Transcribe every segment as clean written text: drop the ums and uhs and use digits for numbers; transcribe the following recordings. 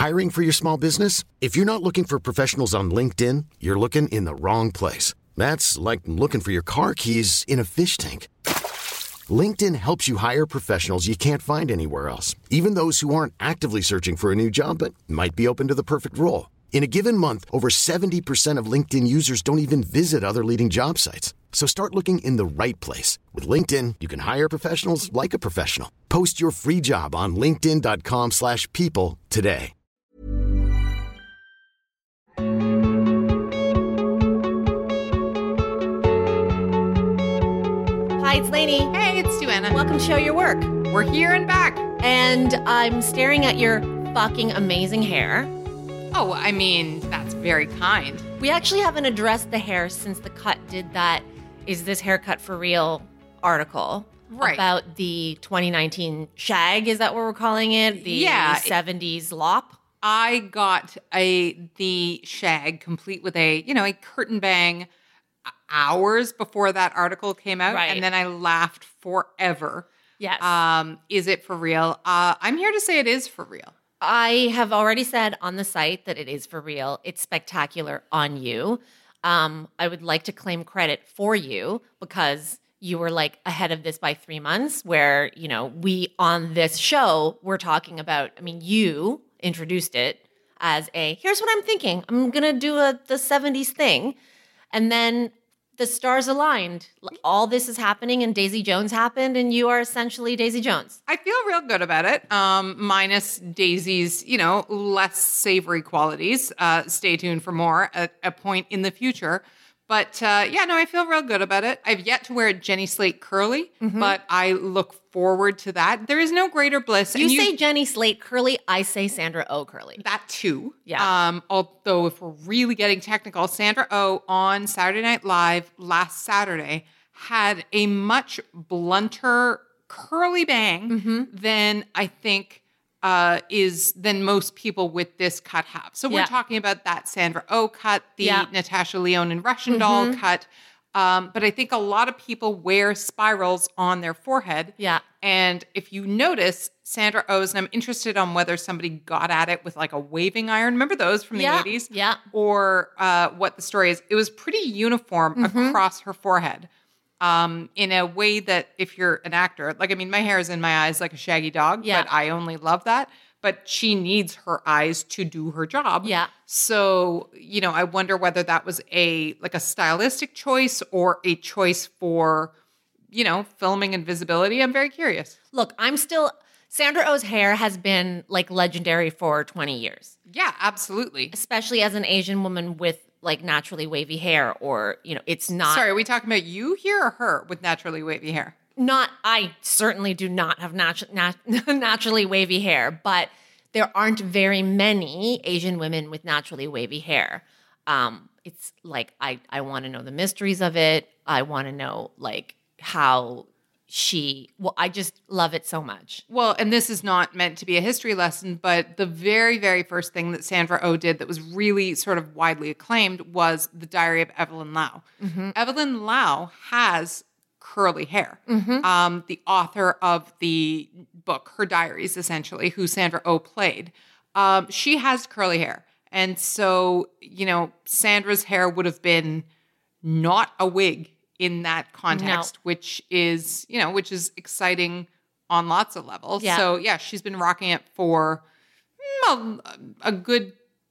Hiring for your small business? If you're not looking for professionals on LinkedIn, you're looking in the wrong place. That's like looking for your car keys in a fish tank. LinkedIn helps you hire professionals you can't find anywhere else, even those who aren't actively searching for a new job but might be open to the perfect role. In a given month, over 70% of LinkedIn users don't even visit other leading job sites. So start looking in the right place. With LinkedIn, you can hire professionals like a professional. Post your free job on linkedin.com/people today. Hi, it's Lainey. Hey, it's Joanna. Welcome to Show Your Work. We're here and back. And I'm staring at your fucking amazing hair. Oh, I mean, that's very kind. We actually haven't addressed the hair since The Cut did that Is This Haircut for Real article about the 2019 shag. Is that what we're calling it? The 70s lop. I got the shag complete with a curtain bang hours before that article came out. Right. And then I laughed forever. Yes. Is it for real? I'm here to say it is for real. I have already said on the site that it is for real. It's spectacular on you. I would like to claim credit for you because you were like ahead of this by 3 months where, we on this show, we're talking about, you introduced it as here's what I'm thinking. I'm going to do the 70s thing. And then the stars aligned. All this is happening and Daisy Jones happened and you are essentially Daisy Jones. I feel real good about it, minus Daisy's, less savory qualities. Stay tuned for more at a point in the future. But I feel real good about it. I've yet to wear a Jenny Slate curly, but I look forward to that. There is no greater bliss. You say Jenny Slate curly, I say Sandra Oh curly. That too. Yeah. Although if we're really getting technical, Sandra Oh on Saturday Night Live last Saturday had a much blunter curly bang than I think than most people with this cut have. So we're talking about that Sandra Oh cut, the Natasha Lyonne and Russian doll cut. But I think a lot of people wear spirals on their forehead. Yeah. And if you notice, Sandra Oh's, and I'm interested on whether somebody got at it with like a waving iron. Remember those from the 80s? Yeah. Or what the story is. It was pretty uniform across her forehead. In a way that if you're an actor, my hair is in my eyes like a shaggy dog, but I only love that. But she needs her eyes to do her job. Yeah. So, I wonder whether that was a stylistic choice or a choice for, filming and visibility. I'm very curious. Look, Sandra Oh's hair has been legendary for 20 years. Yeah, absolutely. Especially as an Asian woman with naturally wavy hair or, it's not. Sorry, are we talking about you here or her with naturally wavy hair? I certainly do not have naturally wavy hair, but there aren't very many Asian women with naturally wavy hair. It's I want to know the mysteries of it. I want to know how I just love it so much. Well, and this is not meant to be a history lesson, but the very, very first thing that Sandra Oh did that was really sort of widely acclaimed was The Diary of Evelyn Lau. Evelyn Lau has curly hair. The author of the book, her diaries, essentially, who Sandra Oh played, she has curly hair. And so, Sandra's hair would have been not a wig in that context, which is exciting on lots of levels. Yeah. So, she's been rocking it for a good,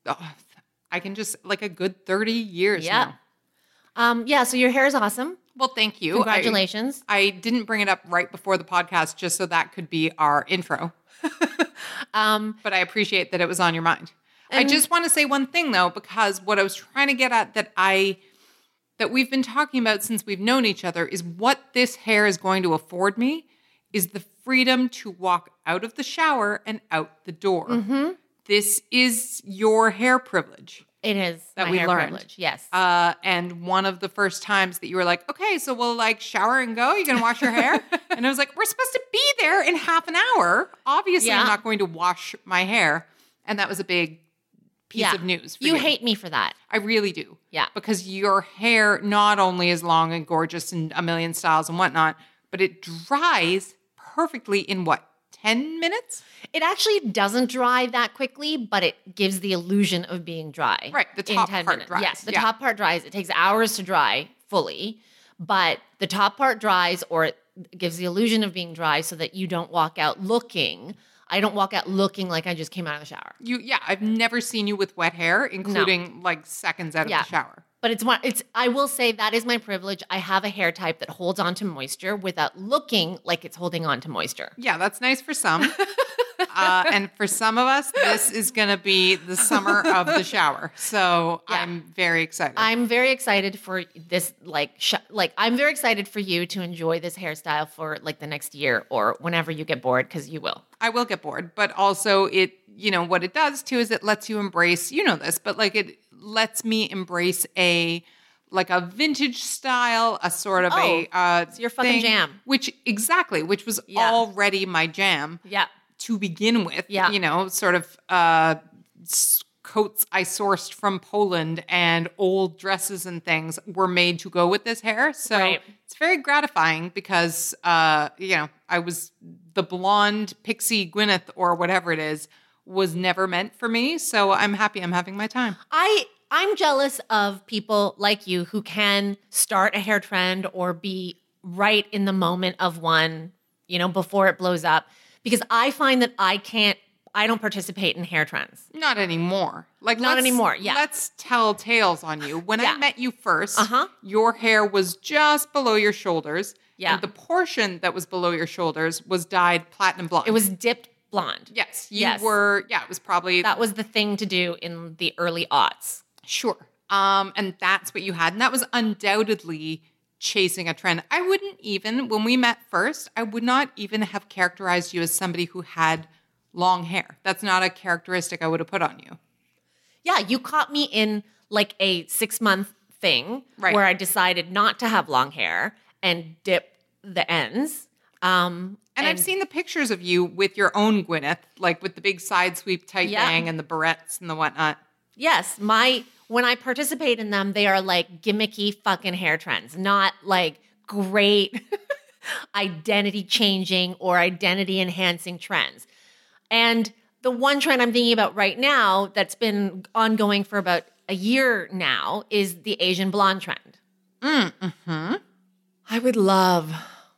a good 30 years now. So your hair is awesome. Well, thank you. Congratulations. I didn't bring it up right before the podcast just so that could be our intro. But I appreciate that it was on your mind. I just want to say one thing, though, because what I was trying to get at that we've been talking about since we've known each other is what this hair is going to afford me is the freedom to walk out of the shower and out the door. This is your hair privilege. It is that my we hair learned. privilege, yes. And one of the first times that you were like, okay, so we'll shower and go. You can wash your hair. And I was like, we're supposed to be there in half an hour. Obviously, I'm not going to wash my hair. And that was a big piece of news for you. You hate me for that. I really do. Yeah. Because your hair not only is long and gorgeous and a million styles and whatnot, but it dries perfectly in 10 minutes? It actually doesn't dry that quickly, but it gives the illusion of being dry. Right, the in top 10 part minutes. dries, Yes, the yeah. top part dries. It takes hours to dry fully, but the top part dries, or it gives the illusion of being dry so that you don't walk out looking. I don't walk out looking like I just came out of the shower. I've never seen you with wet hair, including like seconds out of the shower. But I will say that is my privilege. I have a hair type that holds on to moisture without looking like it's holding on to moisture. Yeah, that's nice for some. And for some of us, this is going to be the summer of the shower. So I'm very excited. I'm very excited for this, I'm very excited for you to enjoy this hairstyle for like the next year or whenever you get bored, because you will. I will get bored, but also what it does too is it lets you embrace, this, but like it lets me embrace a vintage style, a sort of it's your fucking thing, jam. which was already my jam. Yeah. To begin with, sort of coats I sourced from Poland and old dresses and things were made to go with this hair. So it's very gratifying because, I was the blonde pixie Gwyneth or whatever it is was never meant for me. So I'm happy I'm having my time. I'm jealous of people like you who can start a hair trend or be right in the moment of one, before it blows up. Because I find that I don't participate in hair trends. Not anymore. Not anymore, yeah. Let's tell tales on you. When I met you first, your hair was just below your shoulders. Yeah. And the portion that was below your shoulders was dyed platinum blonde. It was dipped blonde. Yes. It was probably... That was the thing to do in the early aughts. Sure. And that's what you had. And that was undoubtedly chasing a trend. I wouldn't even, when we met first, I would not even have characterized you as somebody who had long hair. That's not a characteristic I would have put on you. Yeah, you caught me in like a 6-month thing where I decided not to have long hair and dip the ends. And I've seen the pictures of you with your own Gwyneth, like with the big side sweep tight bang and the barrettes and the whatnot. Yes, when I participate in them, they are like gimmicky fucking hair trends, not like great identity changing or identity enhancing trends. And the one trend I'm thinking about right now that's been ongoing for about a year now is the Asian blonde trend. Mm-hmm. I would love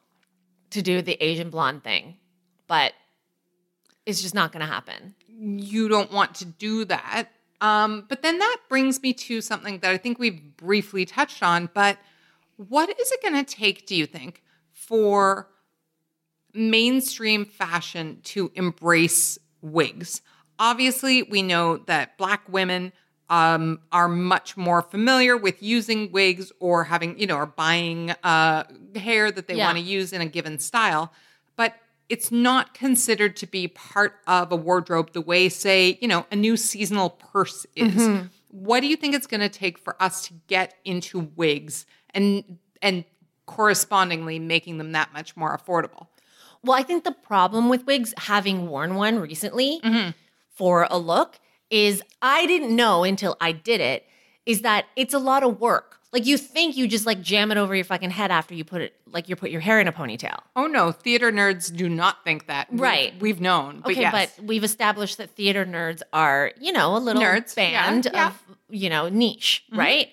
to do the Asian blonde thing, but it's just not going to happen. You don't want to do that. But then that brings me to something that I think we've briefly touched on, but what is it going to take, do you think, for mainstream fashion to embrace wigs? Obviously, we know that Black women are much more familiar with using wigs or having, or buying hair that they want to use in a given style, but it's not considered to be part of a wardrobe the way, say, a new seasonal purse is. Mm-hmm. What do you think it's going to take for us to get into wigs and correspondingly making them that much more affordable? Well, I think the problem with wigs, having worn one recently for a look, is I didn't know until I did it, is that it's a lot of work. Like you think you just like jam it over your fucking head after you put your hair in a ponytail. Oh no, theater nerds do not think that. Right. We've known. But okay, yes. But we've established that theater nerds are, a little band of, niche, right?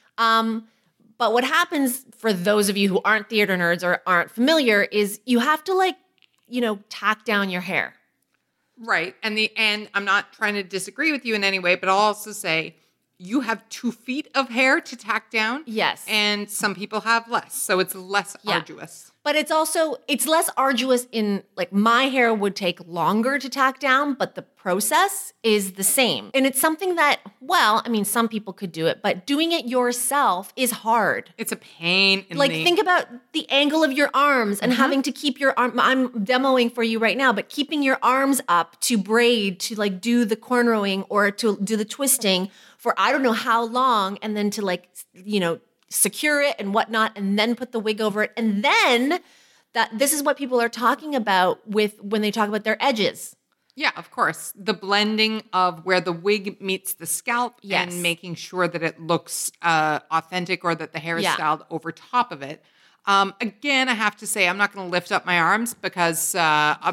But what happens for those of you who aren't theater nerds or aren't familiar is you have to tack down your hair. Right. And I'm not trying to disagree with you in any way, but I'll also say you have 2 feet of hair to tack down. Yes. And some people have less. So it's less arduous. But it's less arduous in, my hair would take longer to tack down, but the process is the same. And it's something that, some people could do it, but doing it yourself is hard. It's a pain in think about the angle of your arms and having to keep your arm. I'm demoing for you right now, but keeping your arms up to braid, to do the cornrowing or to do the twisting for I don't know how long, and then to secure it and whatnot, and then put the wig over it. And then this is what people are talking about when they talk about their edges. Yeah, of course. The blending of where the wig meets the scalp and making sure that it looks authentic or that the hair is styled over top of it. Again, I have to say, I'm not going to lift up my arms because I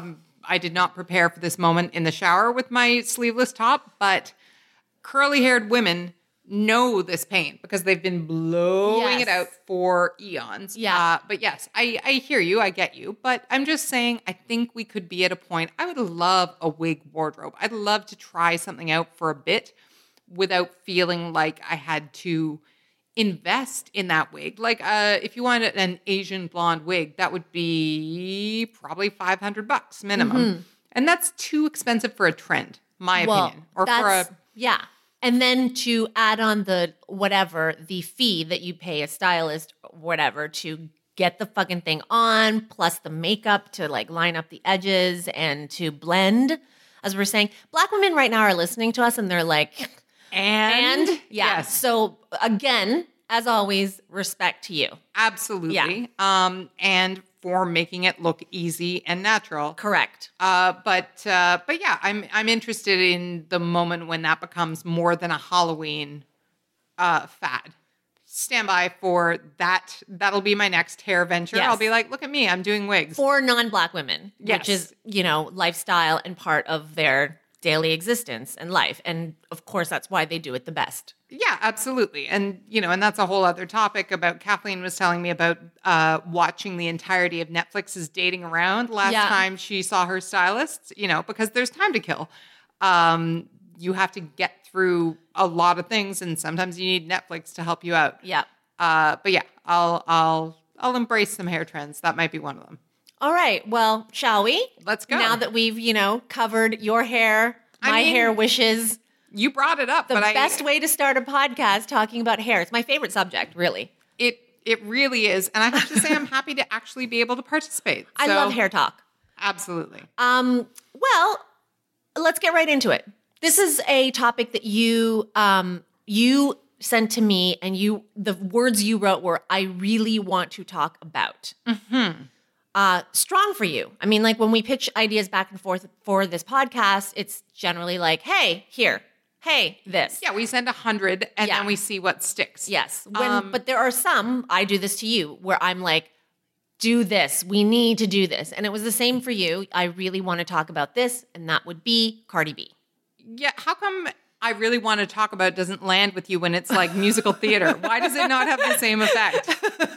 I did not prepare for this moment in the shower with my sleeveless top, but curly-haired women know this pain because they've been blowing it out for eons. Yeah. But yes, I hear you. I get you. But I'm just saying, I think we could be at a point. I would love a wig wardrobe. I'd love to try something out for a bit without feeling like I had to invest in that wig. Like if you wanted an Asian blonde wig, that would be probably $500 minimum. And that's too expensive for a trend, my opinion. Or for a yeah. And then to add on the fee that you pay a stylist, whatever, to get the fucking thing on, plus the makeup to like line up the edges and to blend. As we're saying, Black women right now are listening to us and they're like, and yeah. Yes. So again, as always, respect to you. Absolutely. Yeah. And for making it look easy and natural. Correct. But yeah, I'm interested in the moment when that becomes more than a Halloween fad. Stand by for that. That'll be my next hair venture. Yes. I'll be like, look at me, I'm doing wigs. For non-Black women, Yes. which is, lifestyle and part of their daily existence and life. And of course, that's why they do it the best. Yeah, absolutely. And, and that's a whole other topic about Kathleen was telling me about watching the entirety of Netflix's Dating Around last time she saw her stylist, because there's time to kill. You have to get through a lot of things and sometimes you need Netflix to help you out. Yeah. But yeah, I'll embrace some hair trends. That might be one of them. All right. Well, shall we? Let's go. Now that we've, covered your hair, my hair wishes. You brought it up. The best way to start a podcast talking about hair. It's my favorite subject, really. It really is. And I have to say, I'm happy to actually be able to participate. I love hair talk. Absolutely. Well, let's get right into it. This is a topic that you sent to me, and the words you wrote were, I really want to talk about. Strong for you. I mean, like when we pitch ideas back and forth for this podcast, it's generally like, hey, here. Hey, this. Yeah, we send 100 and then we see what sticks. Yes. But there are some, I do this to you, where I'm like, do this. We need to do this. And it was the same for you. I really want to talk about this, and that would be Cardi B. Yeah, how come I really want to talk about it doesn't land with you when it's like musical theater? Why does it not have the same effect?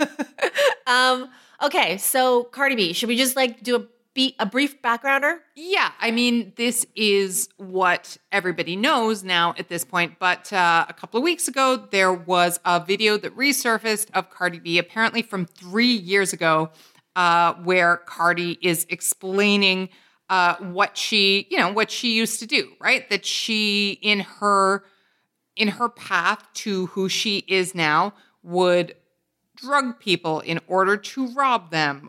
Okay, so Cardi B, should we just like do a brief backgrounder? Yeah, I mean, this is what everybody knows now at this point, but a couple of weeks ago, there was a video that resurfaced of Cardi B, apparently from 3 years ago, where Cardi is explaining what she used to do, right? That she, in her path to who she is now, would drug people in order to rob them,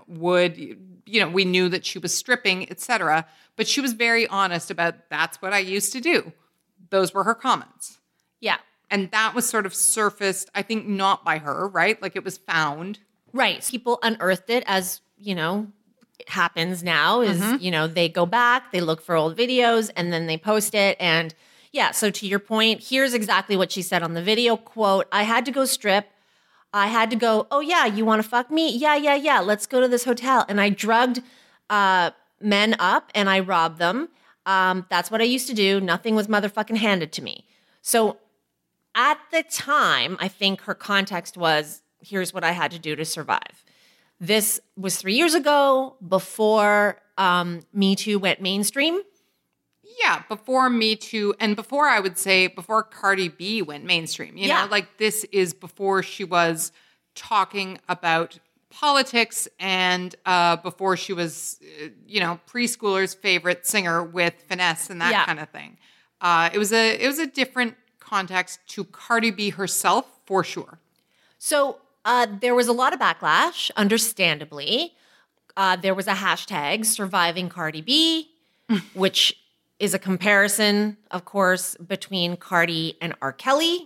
we knew that she was stripping, etc. But she was very honest about, that's what I used to do. Those were her comments. Yeah. And that was sort of surfaced, I think, not by her, right? Like it was found. Right. People unearthed it, as, it happens now, is, they go back, they look for old videos, and then they post it. And yeah, so to your point, here's exactly what she said on the video. Quote, I had to go strip. I had to go, oh yeah, you want to fuck me? Yeah. Let's go to this hotel. And I drugged men up and I robbed them. That's what I used to do. Nothing was motherfucking handed to me. So at the time, I think her context was, here's what I had to do to survive. This was 3 years ago, before Me Too went mainstream. Yeah, before Me Too, and before, I would say, before Cardi B went mainstream. You know, like this is before she was talking about politics, and before she was, preschoolers' favorite singer with finesse and that kind of thing. It was a different context to Cardi B herself, for sure. So there was a lot of backlash, understandably. There was a hashtag, Surviving Cardi B, which is a comparison, of course, between Cardi and R. Kelly.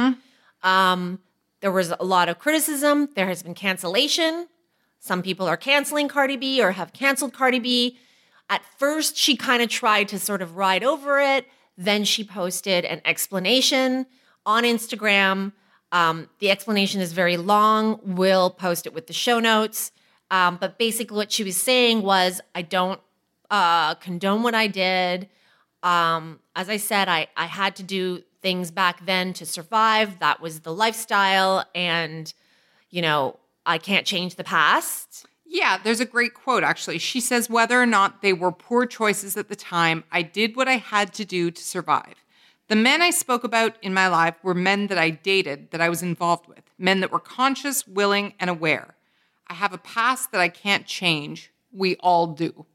There was a lot of criticism. There has been cancellation. Some people are canceling Cardi B or have canceled Cardi B. At first, she kind of tried to sort of ride over it. Then she posted an explanation on Instagram. The explanation is very long. We'll post it with the show notes. But basically what she was saying was, I don't condone what I did. As I said, I had to do things back then to survive. That was the lifestyle. And, I can't change the past. Yeah, there's a great quote, actually. She says, whether or not they were poor choices at the time, I did what I had to do to survive. The men I spoke about in my life were men that I dated, that I was involved with, men that were conscious, willing, and aware. I have a past that I can't change. We all do.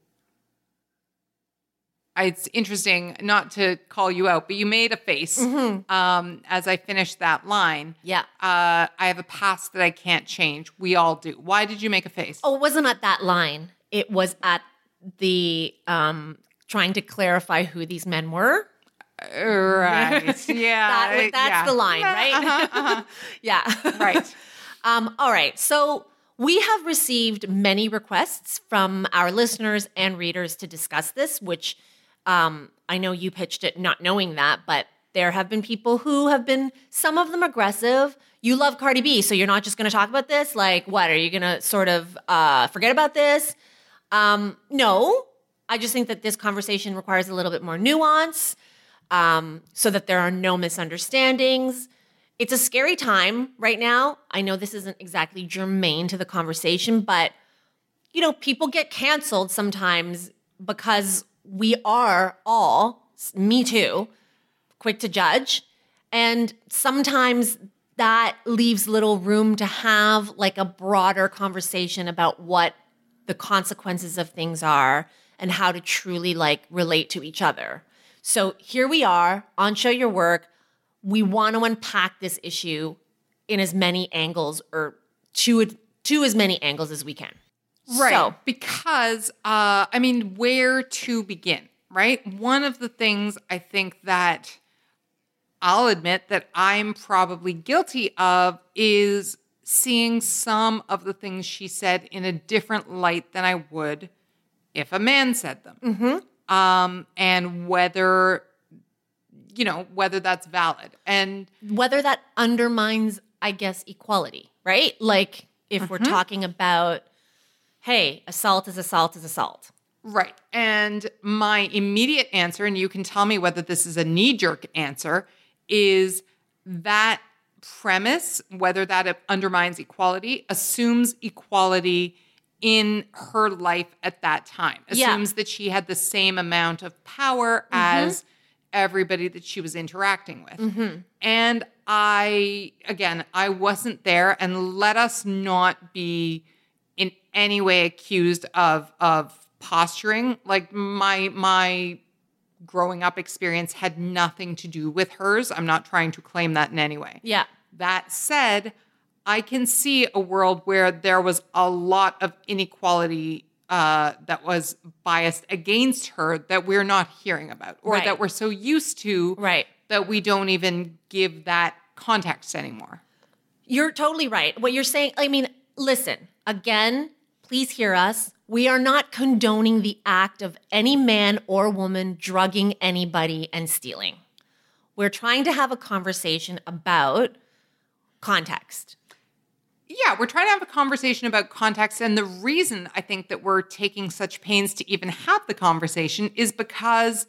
It's interesting, not to call you out, but you made a face as I finished that line. Yeah. I have a past that I can't change. We all do. Why did you make a face? Oh, it wasn't at that line. It was at the trying to clarify who these men were. Right. Yeah. That's the line, right? Yeah. Right. All right. So we have received many requests from our listeners and readers to discuss this, which I know you pitched it not knowing that, but there have been people who have been, some of them aggressive. You love Cardi B, so you're not just going to talk about this? Like, what? Are you going to sort of forget about this? No. I just think that this conversation requires a little bit more nuance so that there are no misunderstandings. It's a scary time right now. I know this isn't exactly germane to the conversation, but, people get canceled sometimes because we are all, me too, quick to judge. And sometimes that leaves little room to have like a broader conversation about what the consequences of things are and how to truly like relate to each other. So here we are on Show Your Work. We want to unpack this issue in as many angles or to as many angles as we can. Right. So, because, where to begin, right? One of the things I think that I'll admit that I'm probably guilty of is seeing some of the things she said in a different light than I would if a man said them. mm-hmm. And whether that's valid. And whether that undermines, I guess, equality, right? Like if we're talking about, hey, assault is assault is assault. Right. And my immediate answer, and you can tell me whether this is a knee-jerk answer, is that premise, whether that undermines equality, assumes equality in her life at that time. Assumes that she had the same amount of power as everybody that she was interacting with. And I wasn't there, and let us not be in any way accused of posturing. Like my growing up experience had nothing to do with hers. I'm not trying to claim that in any way. Yeah. That said, I can see a world where there was a lot of inequality that was biased against her that we're not hearing about, or that we're so used to that we don't even give that context anymore. You're totally right. What you're saying, listen, again, please hear us. We are not condoning the act of any man or woman drugging anybody and stealing. We're trying to have a conversation about context. Yeah, we're trying to have a conversation about context. And the reason I think that we're taking such pains to even have the conversation is because,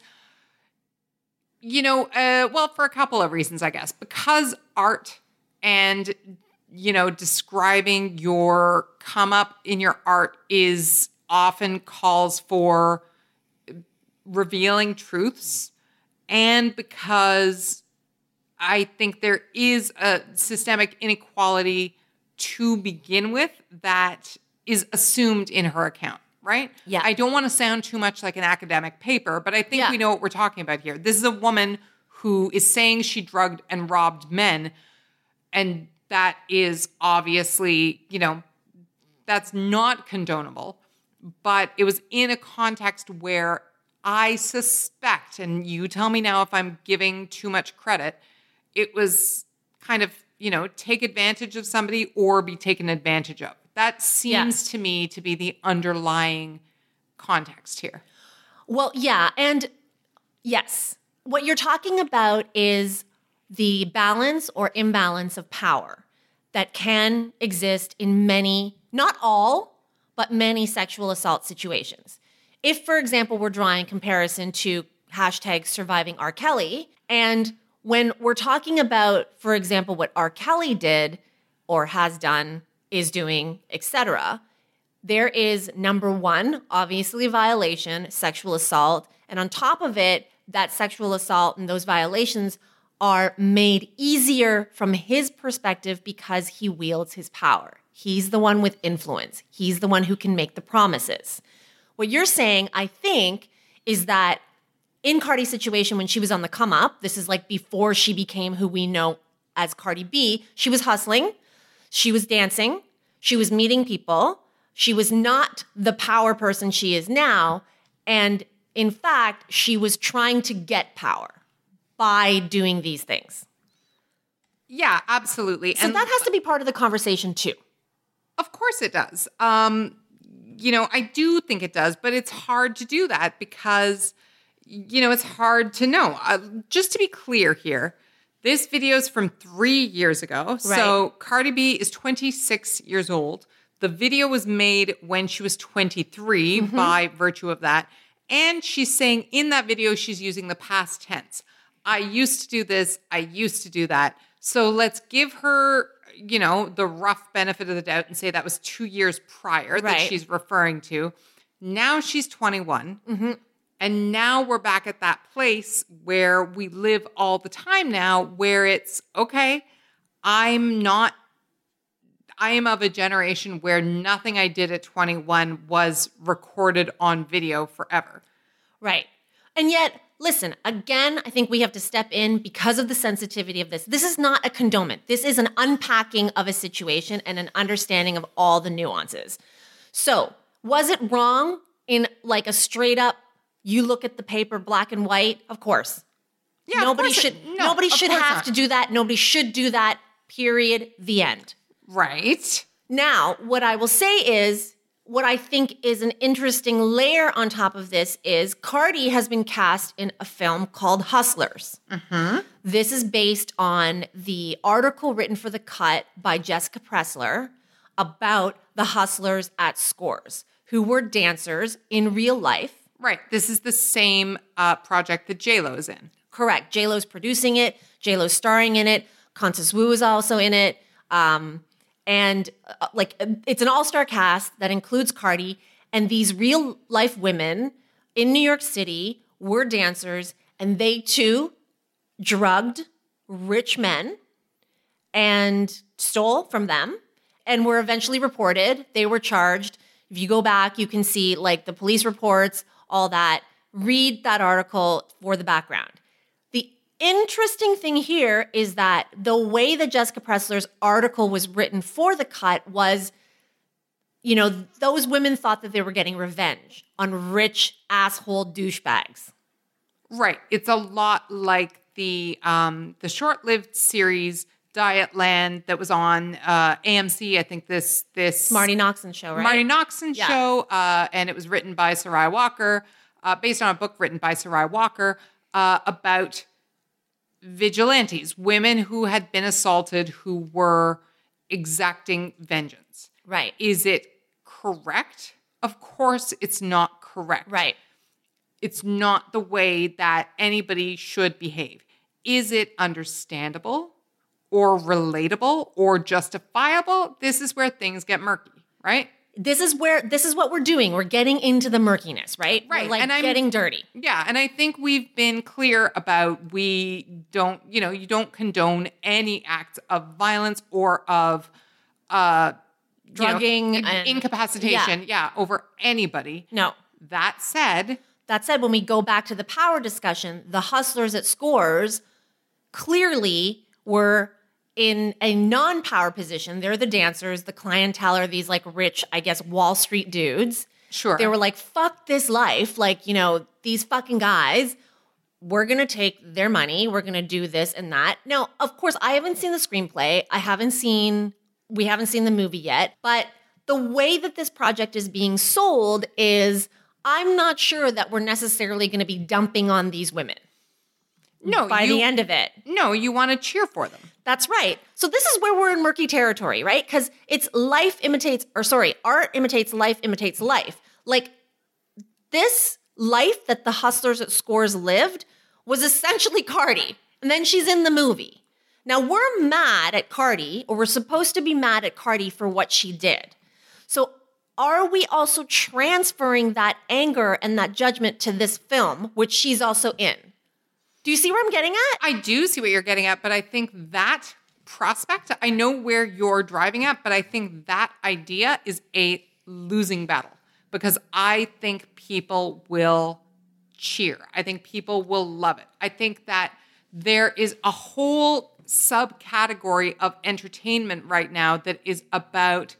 for a couple of reasons, I guess. Because art and, describing your come up in your art is often calls for revealing truths. And because I think there is a systemic inequality to begin with that is assumed in her account, right? Yeah. I don't want to sound too much like an academic paper, but I think we know what we're talking about here. This is a woman who is saying she drugged and robbed men, and that is obviously, that's not condonable, but it was in a context where I suspect, and you tell me now if I'm giving too much credit, it was kind of, take advantage of somebody or be taken advantage of. That seems to me to be the underlying context here. Well, yeah. And yes, what you're talking about is the balance or imbalance of power that can exist in many, not all, but many sexual assault situations. if, for example, we're drawing comparison to hashtag surviving R. Kelly, and when we're talking about, for example, what R. Kelly did or has done, is doing, etc., there is number one, obviously violation, sexual assault. And on top of it, that sexual assault and those violations are made easier from his perspective because he wields his power. He's the one with influence. He's the one who can make the promises. What you're saying, I think, is that in Cardi's situation, when she was on the come up, this is like before she became who we know as Cardi B, she was hustling, she was dancing, she was meeting people, she was not the power person she is now. And in fact, she was trying to get power by doing these things. Yeah, absolutely. So that has to be part of the conversation too. Of course it does. I do think it does, but it's hard to do that because, it's hard to know. Just to be clear here, this video is from 3 years ago. Right. So Cardi B is 26 years old. The video was made when she was 23 by virtue of that. And she's saying in that video, she's using the past tense. I used to do this. I used to do that. So let's give her, the rough benefit of the doubt and say that was 2 years prior that she's referring to. Now she's 21. Mm-hmm. And now we're back at that place where we live all the time now, where it's, okay, I am of a generation where nothing I did at 21 was recorded on video forever. Right. And yet, listen, again, I think we have to step in because of the sensitivity of this. This is not a condonement. This is an unpacking of a situation and an understanding of all the nuances. So, was it wrong in like a straight up, you look at the paper black and white? Of course. Yeah, nobody should have to do that. Nobody should do that. Period. The end. Right. Now, what I will say is, what I think is an interesting layer on top of this is Cardi has been cast in a film called Hustlers. Mm-hmm. This is based on the article written for The Cut by Jessica Pressler about the hustlers at Scores, who were dancers in real life. Right. This is the same project that J-Lo's in. Correct. J-Lo's producing it. J-Lo's starring in it. Constance Wu is also in it. It's an all-star cast that includes Cardi, and these real-life women in New York City were dancers, and they too drugged rich men and stole from them and were eventually reported. They were charged. If you go back, you can see like the police reports, all that. Read that article for the background. The interesting thing here is that the way that Jessica Pressler's article was written for The Cut was, those women thought that they were getting revenge on rich asshole douchebags. Right. It's a lot like the short-lived series Dietland that was on AMC. I think this Marty Noxon show, right? Marty Noxon show, and it was written by Sarai Walker, based on a book written by Sarai Walker about vigilantes, women who had been assaulted who were exacting vengeance. Right. Is it correct? Of course it's not correct. Right. It's not the way that anybody should behave. Is it understandable or relatable or justifiable? This is where things get murky, right? This is what we're doing. We're getting into the murkiness, right? Right. We're getting dirty. Yeah. And I think we've been clear about you don't condone any acts of violence or of drugging and incapacitation. Yeah. Over anybody. No. That said, when we go back to the power discussion, the hustlers at Scores clearly were in a non-power position. They're the dancers. The clientele are these like rich, I guess, Wall Street dudes. Sure. They were like, fuck this life. Like, these fucking guys, we're going to take their money. We're going to do this and that. Now, of course, I haven't seen the screenplay. We haven't seen the movie yet. But the way that this project is being sold is, I'm not sure that we're necessarily going to be dumping on these women. No, by the end of it. No, you want to cheer for them. That's right. So this is where we're in murky territory, right? Because art imitates life imitates life. Like, this life that the hustlers at Scores lived was essentially Cardi. And then she's in the movie. Now we're mad at Cardi, or we're supposed to be mad at Cardi for what she did. So are we also transferring that anger and that judgment to this film, which she's also in? Do you see where I'm getting at? I do see what you're getting at, but I think that prospect, I know where you're driving at, but I think that idea is a losing battle because I think people will cheer. I think people will love it. I think that there is a whole subcategory of entertainment right now that is about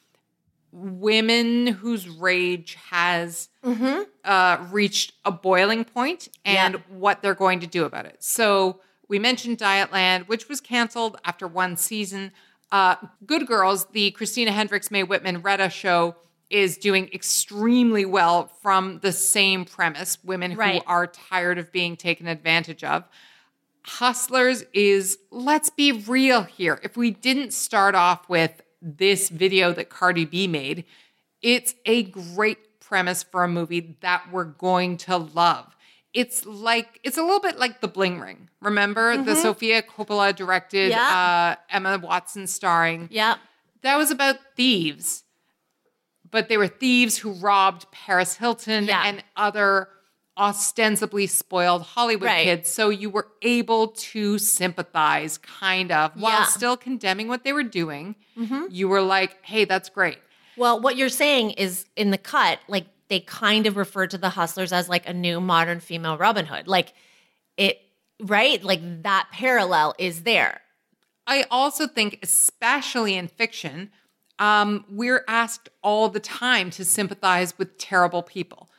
women whose rage has reached a boiling point and what they're going to do about it. So we mentioned Dietland, which was canceled after one season. Good Girls, the Christina Hendricks, Mae Whitman, Retta show is doing extremely well from the same premise, women who are tired of being taken advantage of. Hustlers is, let's be real here. If we didn't start off with this video that Cardi B made, it's a great premise for a movie that we're going to love. It's a little bit like The Bling Ring. Remember the Sofia Coppola directed, Emma Watson starring? Yeah. That was about thieves. But they were thieves who robbed Paris Hilton and other ostensibly spoiled Hollywood kids. So you were able to sympathize kind of while still condemning what they were doing. You were like, hey, that's great. Well, what you're saying is in the cut, like they kind of referred to the Hustlers as like a new modern female Robin Hood. Like it, right? Like that parallel is there. I also think, especially in fiction, we're asked all the time to sympathize with terrible people.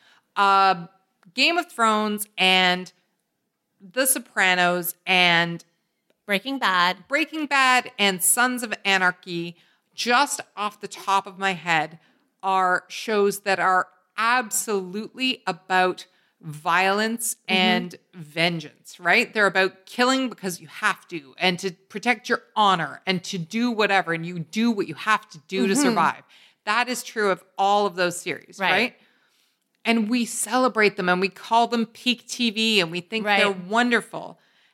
Game of Thrones and The Sopranos and Breaking Bad and Sons of Anarchy, just off the top of my head, are shows that are absolutely about violence and vengeance, right? They're about killing because you have to, and to protect your honor, and to do whatever, and you do what you have to do to survive. That is true of all of those series, right? And we celebrate them, and we call them peak TV, and we think they're wonderful.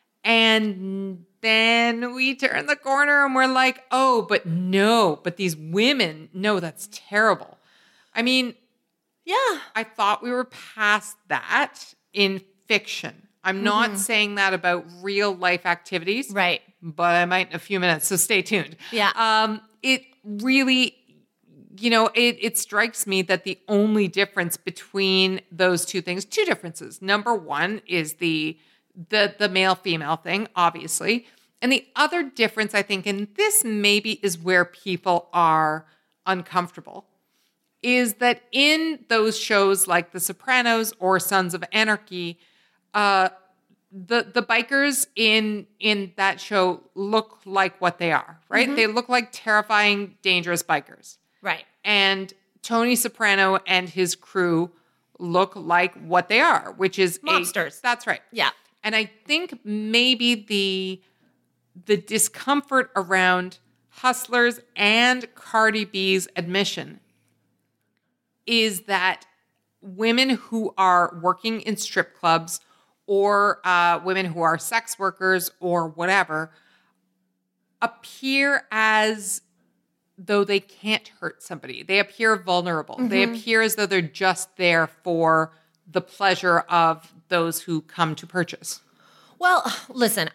And then we turn the corner, and we're like, oh, but these women, no, that's terrible. I mean, I thought we were past that in fiction. I'm not saying that about real life activities. Right. But I might in a few minutes, so stay tuned. Yeah. It really, it strikes me that the only difference between those two things, two differences. Number one is the male-female thing, obviously. And the other difference, I think, and this maybe is where people are uncomfortable, is that in those shows like The Sopranos or Sons of Anarchy, the bikers in that show look like what they are, right? They look like terrifying, dangerous bikers. Right. And Tony Soprano and his crew look like what they are, which is mobsters. That's right. Yeah. And I think maybe the discomfort around Hustlers and Cardi B's admission is that women who are working in strip clubs or women who are sex workers or whatever appear as though they can't hurt somebody. They appear vulnerable. They appear as though they're just there for the pleasure of those who come to purchase. Well, listen,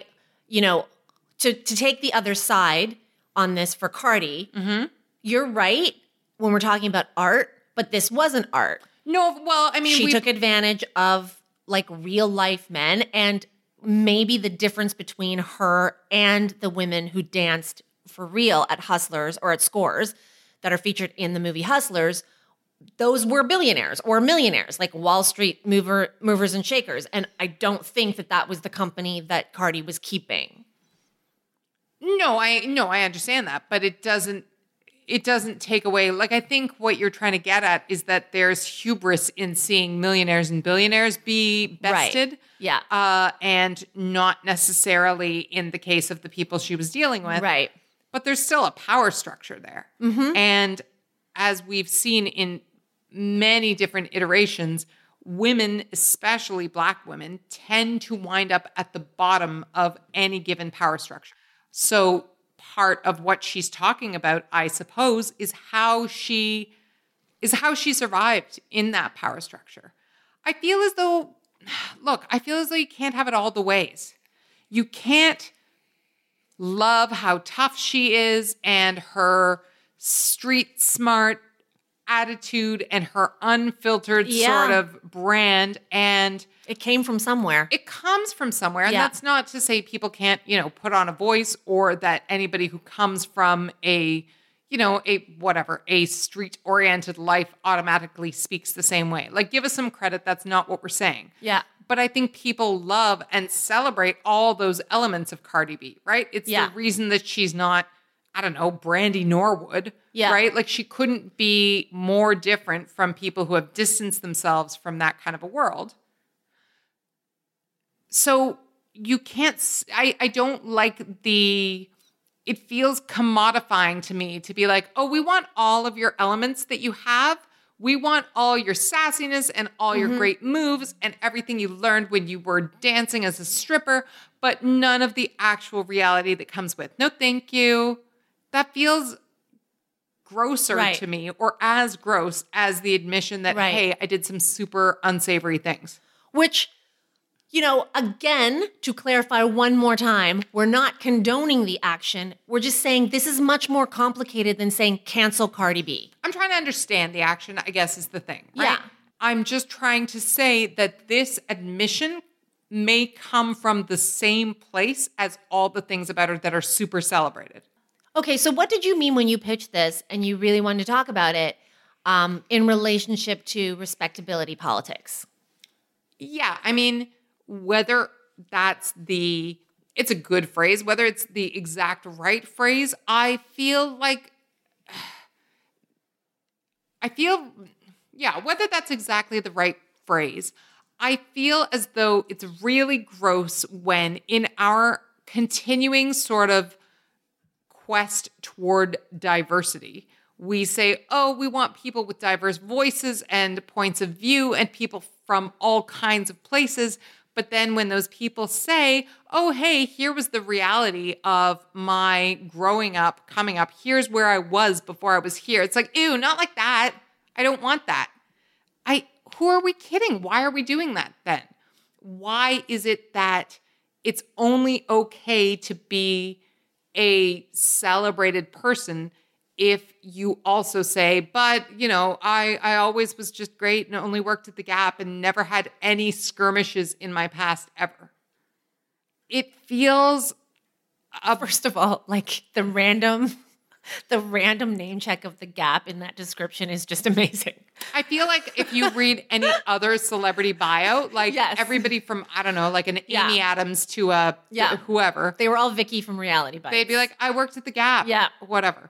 to take the other side on this for Cardi, you're right when we're talking about art, but this wasn't art. No, well, I mean, she took advantage of like real life men, and maybe the difference between her and the women who danced for real at Hustlers or at Scores that are featured in the movie Hustlers, those were billionaires or millionaires, like Wall Street movers and shakers. And I don't think that was the company that Cardi was keeping. No, I understand that, but it doesn't take away. Like, I think what you're trying to get at is that there's hubris in seeing millionaires and billionaires be bested. Right. Yeah. And not necessarily in the case of the people she was dealing with. Right. But there's still a power structure there. And as we've seen in many different iterations, women, especially Black women, tend to wind up at the bottom of any given power structure. So part of what she's talking about, I suppose, is how she survived in that power structure. I feel as though you can't have it all the ways. You can't love how tough she is and her street smart attitude and her unfiltered sort of brand. And it came from somewhere. It comes from somewhere. And that's not to say people can't, put on a voice, or that anybody who comes from a street-oriented life automatically speaks the same way. Like, give us some credit. That's not what we're saying. Yeah. But I think people love and celebrate all those elements of Cardi B, right? It's the reason that she's not, Brandy Norwood, right? Like, she couldn't be more different from people who have distanced themselves from that kind of a world. So you can't, I don't like it feels commodifying to me to be like, oh, we want all of your elements that you have. We want all your sassiness and all your great moves and everything you learned when you were dancing as a stripper, but none of the actual reality that comes with. No, thank you. That feels grosser to me, or as gross as the admission that, hey, I did some super unsavory things. Which, again, to clarify one more time, we're not condoning the action. We're just saying this is much more complicated than saying cancel Cardi B. I'm trying to understand the action, I guess, is the thing, right? Yeah. I'm just trying to say that this admission may come from the same place as all the things about her that are super celebrated. Okay, so what did you mean when you pitched this and you really wanted to talk about it in relationship to respectability politics? Yeah, I mean, whether that's it's a good phrase, whether it's the exact right phrase, whether that's exactly the right phrase, I feel as though it's really gross when in our continuing sort of quest toward diversity, we say, oh, we want people with diverse voices and points of view and people from all kinds of places. But then when those people say, oh, hey, here was the reality of my growing up, coming up, here's where I was before I was here. It's like, ew, not like that. I don't want that. Who are we kidding? Why are we doing that then? Why is it that it's only okay to be a celebrated person if you also say, but, I always was just great and only worked at the Gap and never had any skirmishes in my past ever? It feels... First of all, like the random name check of the Gap in that description is just amazing. I feel like if you read any other celebrity bio, like everybody from, like an Amy Adams to whoever. They were all Vicky from Reality Bites. They'd be like, I worked at the Gap. Yeah. Whatever.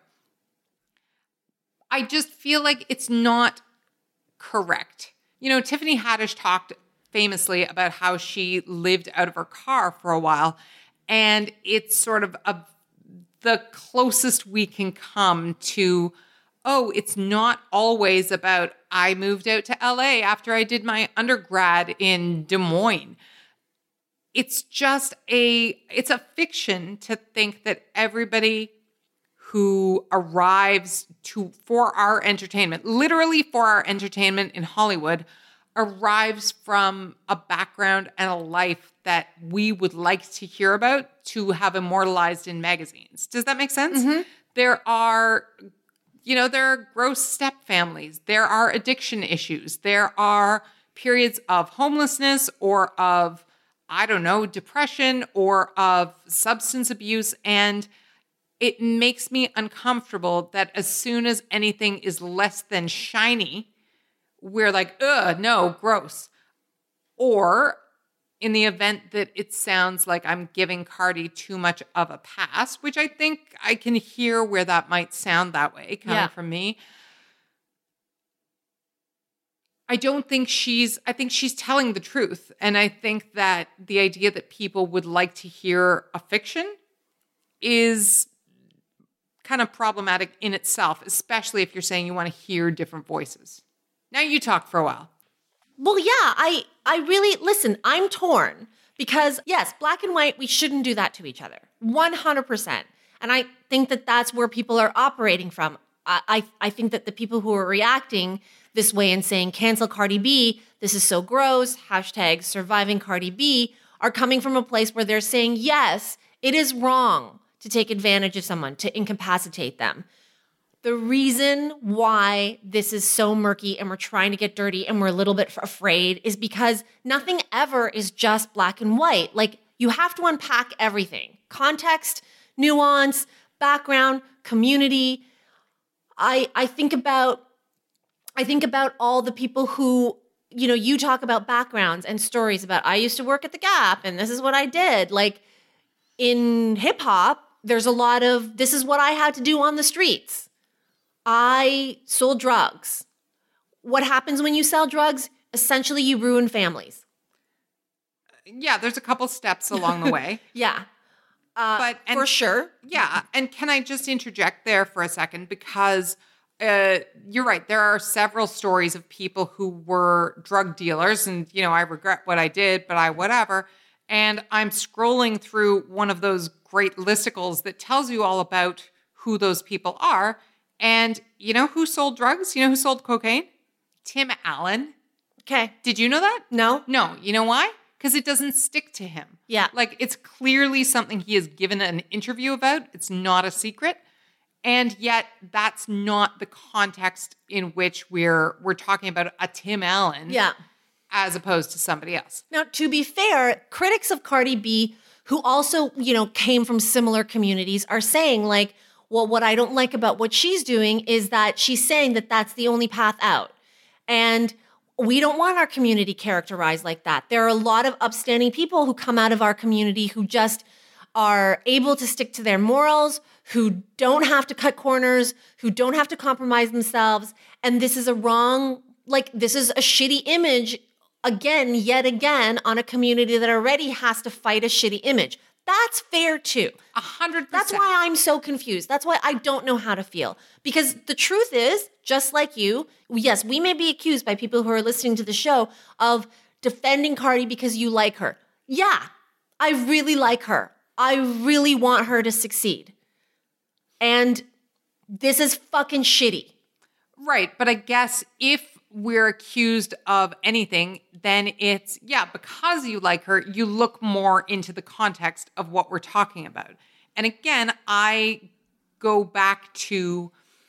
I just feel like it's not correct. Tiffany Haddish talked famously about how she lived out of her car for a while, and it's sort of the closest we can come to, it's not always about I moved out to LA after I did my undergrad in Des Moines. It's just it's a fiction to think that everybody who arrives for our entertainment, literally for our entertainment in Hollywood, arrives from a background and a life that we would like to hear about to have immortalized in magazines. Does that make sense? Mm-hmm. There are gross step families. There are addiction issues. There are periods of homelessness or of, depression or of substance abuse. And it makes me uncomfortable that as soon as anything is less than shiny, we're like, ugh, no, gross. Or in the event that it sounds like I'm giving Cardi too much of a pass, which I think I can hear where that might sound that way coming from me. I think she's telling the truth. And I think that the idea that people would like to hear a fiction is kind of problematic in itself, especially if you're saying you want to hear different voices. Now you talk for a while. Well, yeah, I really, listen, I'm torn because yes, black and white, we shouldn't do that to each other. 100%. And I think that that's where people are operating from. I think that the people who are reacting this way and saying, cancel Cardi B, this is so gross, hashtag surviving Cardi B, are coming from a place where they're saying, yes, it is wrong to take advantage of someone, to incapacitate them. The reason why this is so murky and we're trying to get dirty and we're a little bit afraid is because nothing ever is just black and white. Like, you have to unpack everything. Context, nuance, background, community. I think about all the people who, you know, you talk about backgrounds and stories about, I used to work at the Gap and this is what I did. Like, in hip hop, there's a lot of, this is what I had to do on the streets. I sold drugs. What happens when you sell drugs? Essentially, you ruin families. Yeah, there's a couple steps along the way. Yeah. For sure. Yeah. And can I just interject there for a second? Because you're right. There are several stories of people who were drug dealers. And, you know, I regret what I did, but whatever. And I'm scrolling through one of those great listicles that tells you all about who those people are. And you know who sold drugs? You know who sold cocaine? Tim Allen. Okay. Did you know that? No. No. You know why? Because it doesn't stick to him. Yeah. Like, it's clearly something he has given an interview about. It's not a secret. And yet that's not the context in which we're talking about a Tim Allen. Yeah. As opposed to somebody else. Now, to be fair, critics of Cardi B who also, you know, came from similar communities are saying, like, well, what I don't like about what she's doing is that she's saying that that's the only path out. And we don't want our community characterized like that. There are a lot of upstanding people who come out of our community who just are able to stick to their morals, who don't have to cut corners, who don't have to compromise themselves. And this is a wrong, like, this is a shitty image, again, yet again, on a community that already has to fight a shitty image. That's fair too. 100%. That's why I'm so confused. That's why I don't know how to feel. Because the truth is, just like you, yes, we may be accused by people who are listening to the show of defending Cardi because you like her. Yeah, I really like her. I really want her to succeed. And this is fucking shitty. Right. But I guess if we're accused of anything, then it's, yeah, because you like her, you look more into the context of what we're talking about. And again, I go back to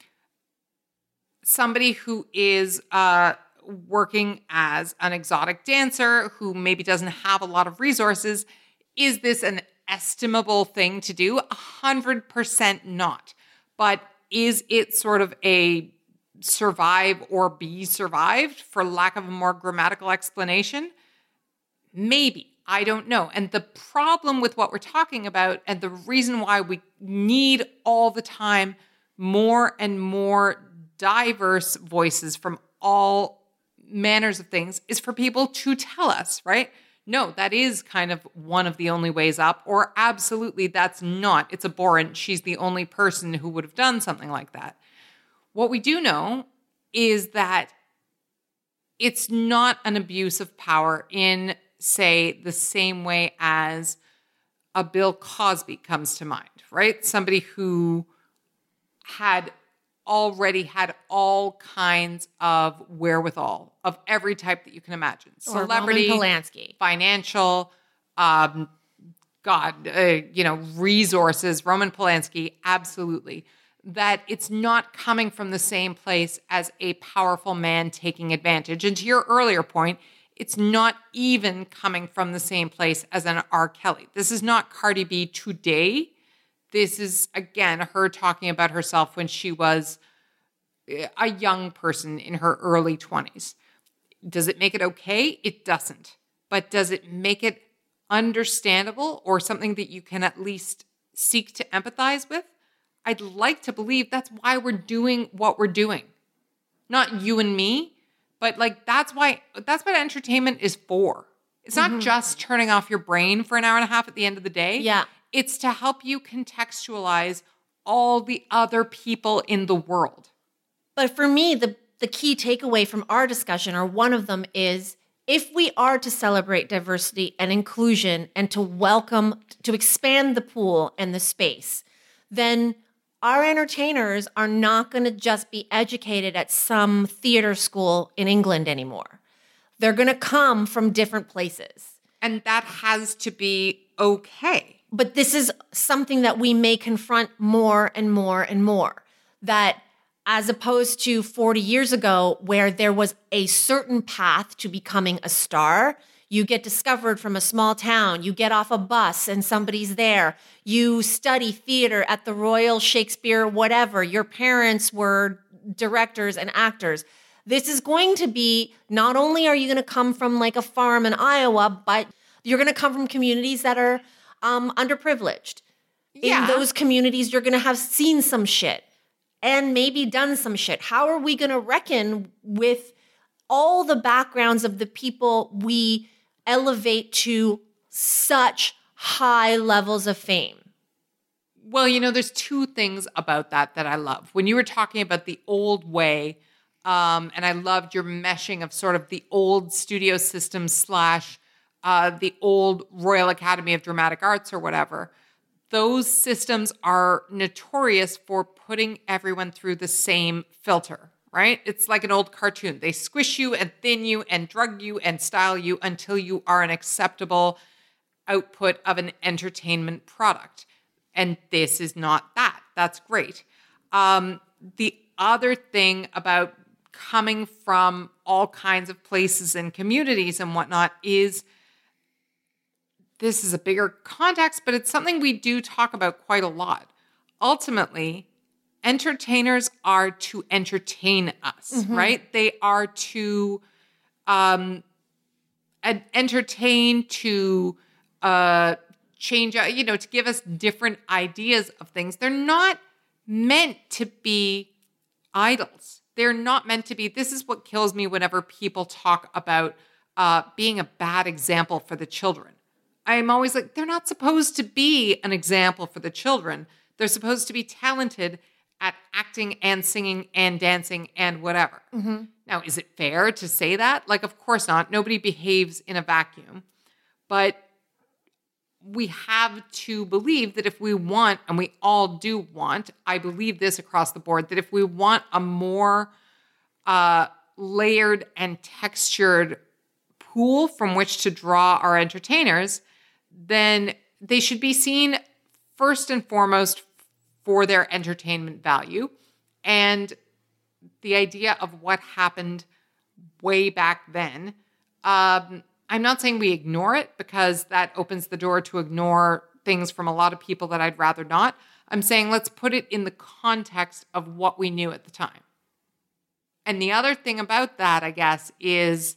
somebody who is working as an exotic dancer who maybe doesn't have a lot of resources. Is this an estimable thing to do? 100% not. But is it sort of a survive or be survived, for lack of a more grammatical explanation? Maybe. I don't know. And the problem with what we're talking about, and the reason why we need all the time more and more diverse voices from all manners of things, is for people to tell us, right? No, that is kind of one of the only ways up, or absolutely that's not. It's abhorrent. She's the only person who would have done something like that. What we do know is that it's not an abuse of power in, say, the same way as a Bill Cosby comes to mind, right? Somebody who had already had all kinds of wherewithal of every type that you can imagine. Celebrity, or Roman Polanski. Financial, resources, Roman Polanski, absolutely. That it's not coming from the same place as a powerful man taking advantage. And to your earlier point, it's not even coming from the same place as an R. Kelly. This is not Cardi B today. This is, again, her talking about herself when she was a young person in her early 20s. Does it make it okay? It doesn't. But does it make it understandable or something that you can at least seek to empathize with? I'd like to believe that's why we're doing what we're doing. Not you and me, but like that's what entertainment is for. It's not just turning off your brain for an hour and a half at the end of the day. Yeah. It's to help you contextualize all the other people in the world. But for me, the the key takeaway from our discussion, or one of them, is if we are to celebrate diversity and inclusion and to expand the pool and the space, then our entertainers are not going to just be educated at some theater school in England anymore. They're going to come from different places. And that has to be okay. But this is something that we may confront more and more and more. That as opposed to 40 years ago, where there was a certain path to becoming a star, you get discovered from a small town, you get off a bus and somebody's there, you study theater at the Royal Shakespeare, whatever, your parents were directors and actors. This is going to be, not only are you going to come from like a farm in Iowa, but you're going to come from communities that are underprivileged. Yeah. In those communities, you're going to have seen some shit and maybe done some shit. How are we going to reckon with all the backgrounds of the people we elevate to such high levels of fame? Well, there's two things about that I love. When you were talking about the old way, and I loved your meshing of sort of the old studio system / the old Royal Academy of Dramatic Arts or whatever, those systems are notorious for putting everyone through the same filter, right? It's like an old cartoon. They squish you and thin you and drug you and style you until you are an acceptable output of an entertainment product. And this is not that. That's great. The other thing about coming from all kinds of places and communities and whatnot is, this is a bigger context, but it's something we do talk about quite a lot. Ultimately, entertainers are to entertain us, right? They are to entertain, to change, to give us different ideas of things. They're not meant to be idols. They're not meant to be. This is what kills me whenever people talk about being a bad example for the children. I'm always like, they're not supposed to be an example for the children. They're supposed to be talented at acting and singing and dancing and whatever. Now, is it fair to say that? Like, of course not. Nobody behaves in a vacuum. But we have to believe that if we want, and we all do want, I believe this across the board, that if we want a more layered and textured pool from which to draw our entertainers, then they should be seen first and foremost for their entertainment value. And the idea of what happened way back then, I'm not saying we ignore it, because that opens the door to ignore things from a lot of people that I'd rather not. I'm saying let's put it in the context of what we knew at the time. And the other thing about that, I guess, is,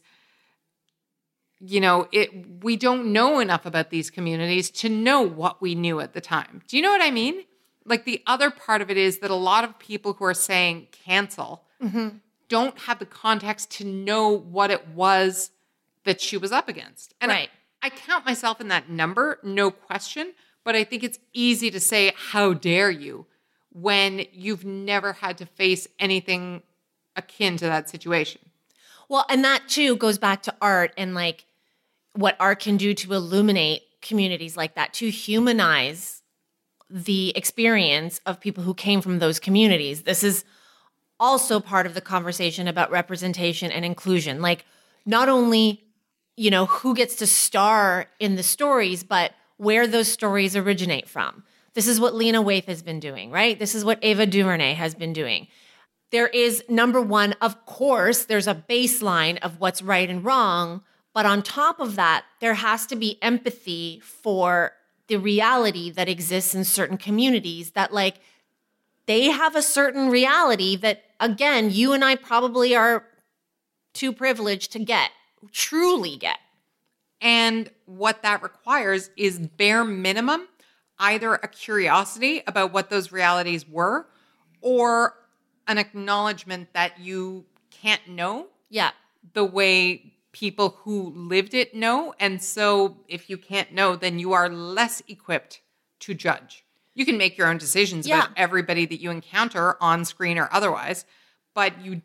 we don't know enough about these communities to know what we knew at the time. Do you know what I mean? Like, the other part of it is that a lot of people who are saying cancel don't have the context to know what it was that she was up against. And right. I count myself in that number, no question, but I think it's easy to say, how dare you, when you've never had to face anything akin to that situation. Well, and that too goes back to art and like what art can do to illuminate communities like that, to humanize the experience of people who came from those communities. This is also part of the conversation about representation and inclusion. Like, not only, who gets to star in the stories, but where those stories originate from. This is what Lena Waithe has been doing, right? This is what Ava DuVernay has been doing. There is, number one, of course, there's a baseline of what's right and wrong. But on top of that, there has to be empathy for the reality that exists in certain communities, that like they have a certain reality that, again, you and I probably are too privileged to truly get. And what that requires is bare minimum, either a curiosity about what those realities were, or an acknowledgement that you can't know the way people who lived it know. And so if you can't know, then you are less equipped to judge. You can make your own decisions about everybody that you encounter on screen or otherwise, but you don't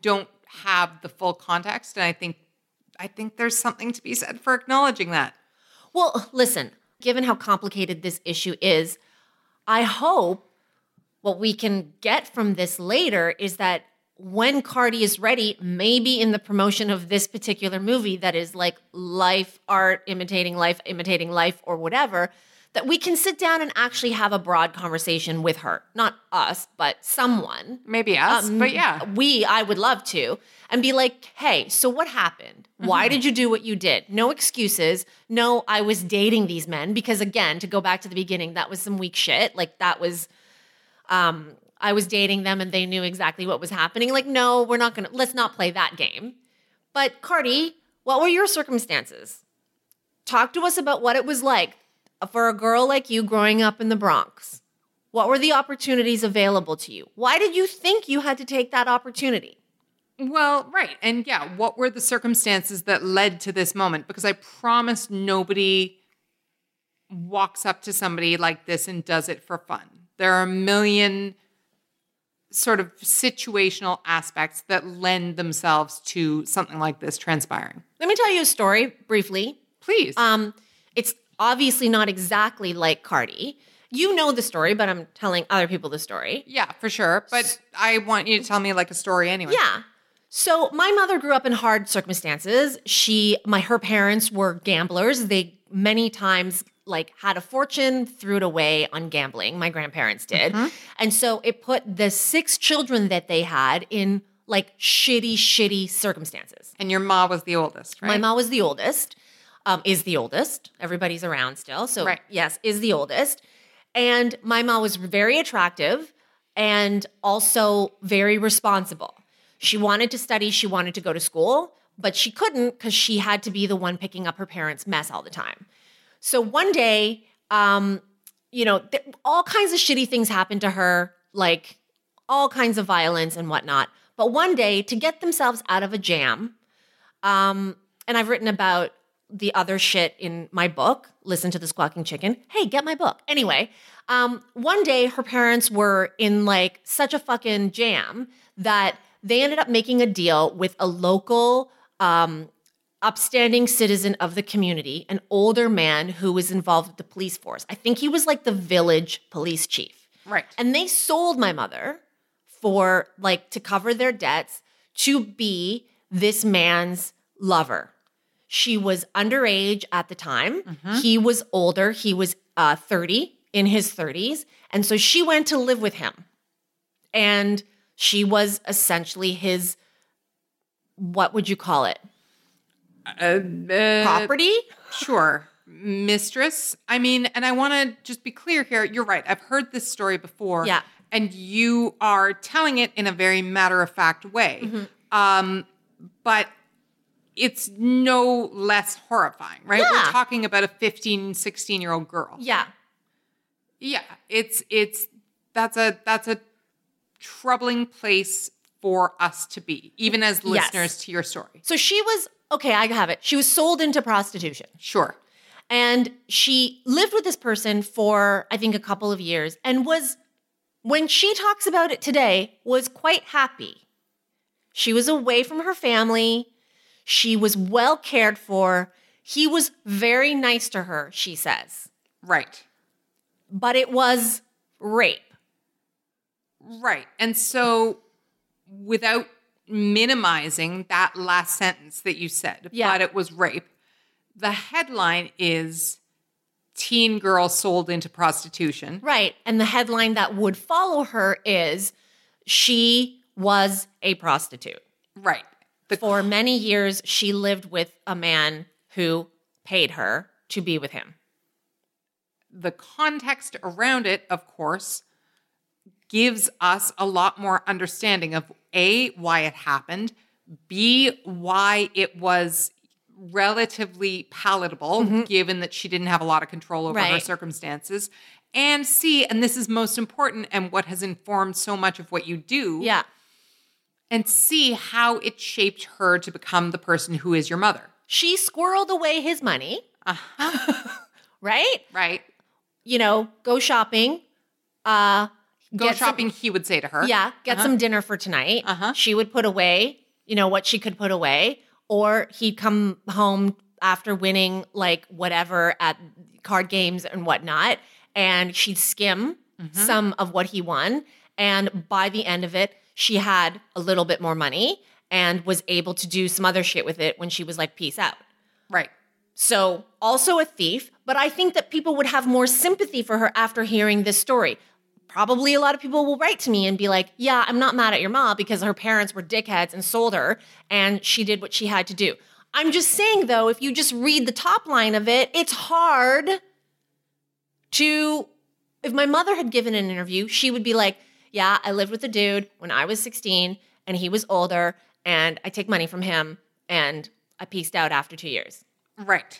have the full context. And I think there's something to be said for acknowledging that. Well, listen, given how complicated this issue is, I hope what we can get from this later is that when Cardi is ready, maybe in the promotion of this particular movie that is like life, art, imitating life, or whatever, that we can sit down and actually have a broad conversation with her. Not us, but someone. Maybe us, but yeah. I would love to. And be like, hey, so what happened? Why did you do what you did? No excuses. No, I was dating these men. Because again, to go back to the beginning, that was some weak shit. Like that was, I was dating them and they knew exactly what was happening. Like, no, let's not play that game. But Cardi, what were your circumstances? Talk to us about what it was like for a girl like you growing up in the Bronx. What were the opportunities available to you? Why did you think you had to take that opportunity? Well, right. And yeah, what were the circumstances that led to this moment? Because I promise nobody walks up to somebody like this and does it for fun. There are a million sort of situational aspects that lend themselves to something like this transpiring. Let me tell you a story briefly. Please. It's obviously not exactly like Cardi. You know the story, but I'm telling other people the story. Yeah, for sure. But I want you to tell me like a story anyway. Yeah. So my mother grew up in hard circumstances. Her parents were gamblers. They many times like had a fortune, threw it away on gambling. My grandparents did. And so it put the 6 children that they had in like shitty circumstances. And your ma was the oldest, right? My mom was the oldest, is the oldest. Everybody's around still. So yes, is the oldest. And my mom was very attractive and also very responsible. She wanted to study, she wanted to go to school, but she couldn't because she had to be the one picking up her parents' mess all the time. So one day, all kinds of shitty things happened to her, like all kinds of violence and whatnot. But one day, to get themselves out of a jam, and I've written about the other shit in my book, Listen to the Squawking Chicken. Hey, get my book. Anyway, one day her parents were in like such a fucking jam that they ended up making a deal with a local upstanding citizen of the community, an older man who was involved with the police force. I think he was like the village police chief. Right. And they sold my mother for like to cover their debts to be this man's lover. She was underage at the time. He was older. He was 30, in his 30s. And so she went to live with him. And she was essentially his, what would you call it? Property? Sure. Mistress. I mean, and I want to just be clear here. You're right. I've heard this story before. Yeah. And you are telling it in a very matter-of-fact way. But it's no less horrifying, right? Yeah. We're talking about a 15, 16-year-old girl. Yeah. Yeah. That's a troubling place for us to be, even as listeners to your story. So she was, okay, I have it. She was sold into prostitution. Sure. And she lived with this person for, I think, a couple of years and was, when she talks about it today, was quite happy. She was away from her family. She was well cared for. He was very nice to her, she says. Right. But it was rape. Right. And so without minimizing that last sentence that you said, but it was rape, the headline is teen girl sold into prostitution. Right. And the headline that would follow her is she was a prostitute. Right. For many years, she lived with a man who paid her to be with him. The context around it, of course, gives us a lot more understanding of A, why it happened, B, why it was relatively palatable, given that she didn't have a lot of control over her circumstances, and C, and this is most important and what has informed so much of what you do. Yeah. And see how it shaped her to become the person who is your mother. She squirreled away his money. Right? Right. Go shopping. Go shopping, he would say to her. Yeah, get some dinner for tonight. She would put away, what she could put away, or he'd come home after winning like whatever at card games and whatnot, and she'd skim some of what he won. And by the end of it, she had a little bit more money and was able to do some other shit with it when she was like, peace out. Right. So also a thief, but I think that people would have more sympathy for her after hearing this story. Probably a lot of people will write to me and be like, yeah, I'm not mad at your mom because her parents were dickheads and sold her and she did what she had to do. I'm just saying, though, if you just read the top line of it, it's hard to... If my mother had given an interview, she would be like, yeah, I lived with a dude when I was 16 and he was older and I take money from him and I peaced out after 2 years. Right.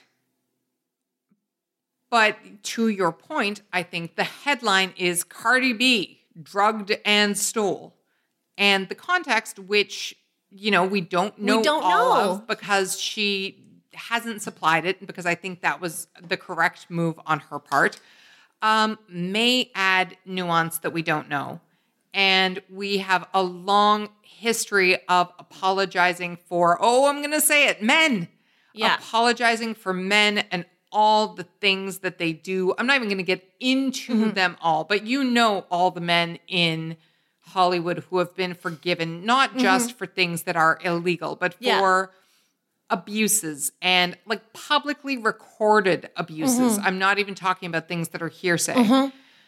But to your point, I think the headline is Cardi B drugged and stole. And the context, which, we don't know all of because she hasn't supplied it, because I think that was the correct move on her part, may add nuance that we don't know. And we have a long history of apologizing for, I'm going to say it, men. Yeah. Apologizing for men and all the things that they do. I'm not even going to get into them all, but all the men in Hollywood who have been forgiven, not just for things that are illegal, but for abuses and like publicly recorded abuses. I'm not even talking about things that are hearsay.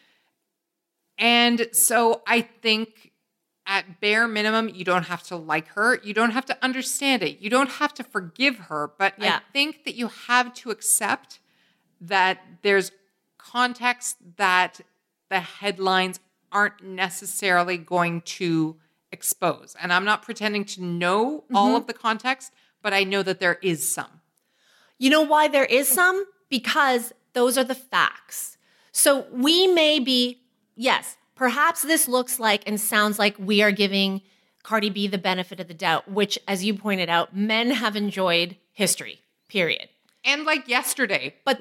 And so I think at bare minimum, you don't have to like her. You don't have to understand it. You don't have to forgive her. But I think that you have to accept that there's context that the headlines aren't necessarily going to expose. And I'm not pretending to know all of the context, but I know that there is some. You know why there is some? Because those are the facts. So we may be, yes, perhaps this looks like and sounds like we are giving Cardi B the benefit of the doubt, which, as you pointed out, men have enjoyed history, period. And like yesterday. But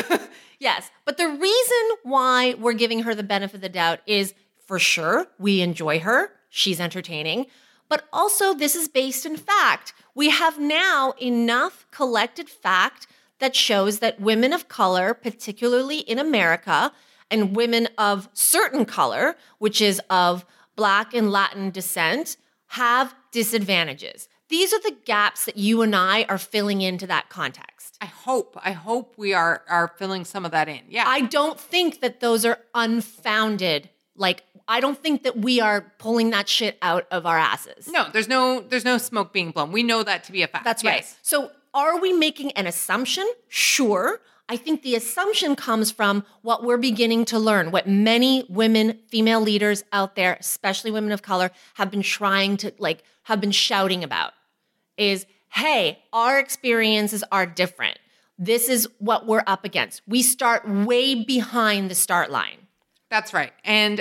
yes, but the reason why we're giving her the benefit of the doubt is, for sure, we enjoy her. She's entertaining. But also, this is based in fact. We have now enough collected fact that shows that women of color, particularly in America, and women of certain color, which is of Black and Latin descent, have disadvantages. These are the gaps that you and I are filling into that context. I hope we are filling some of that in. Yeah. I don't think that those are unfounded. Like, I don't think that we are pulling that shit out of our asses. No, there's no smoke being blown. We know that to be a fact. That's right. So are we making an assumption? Sure. I think the assumption comes from what we're beginning to learn, what many women, female leaders out there, especially women of color, have been have been shouting about is, hey, our experiences are different. This is what we're up against. We start way behind the start line. That's right. And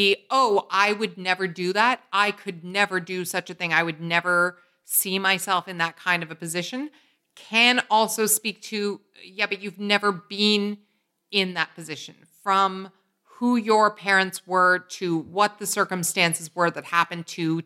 I would never do that. I could never do such a thing. I would never see myself in that kind of a position. Can also speak to, but you've never been in that position. From who your parents were to what the circumstances were that happened to.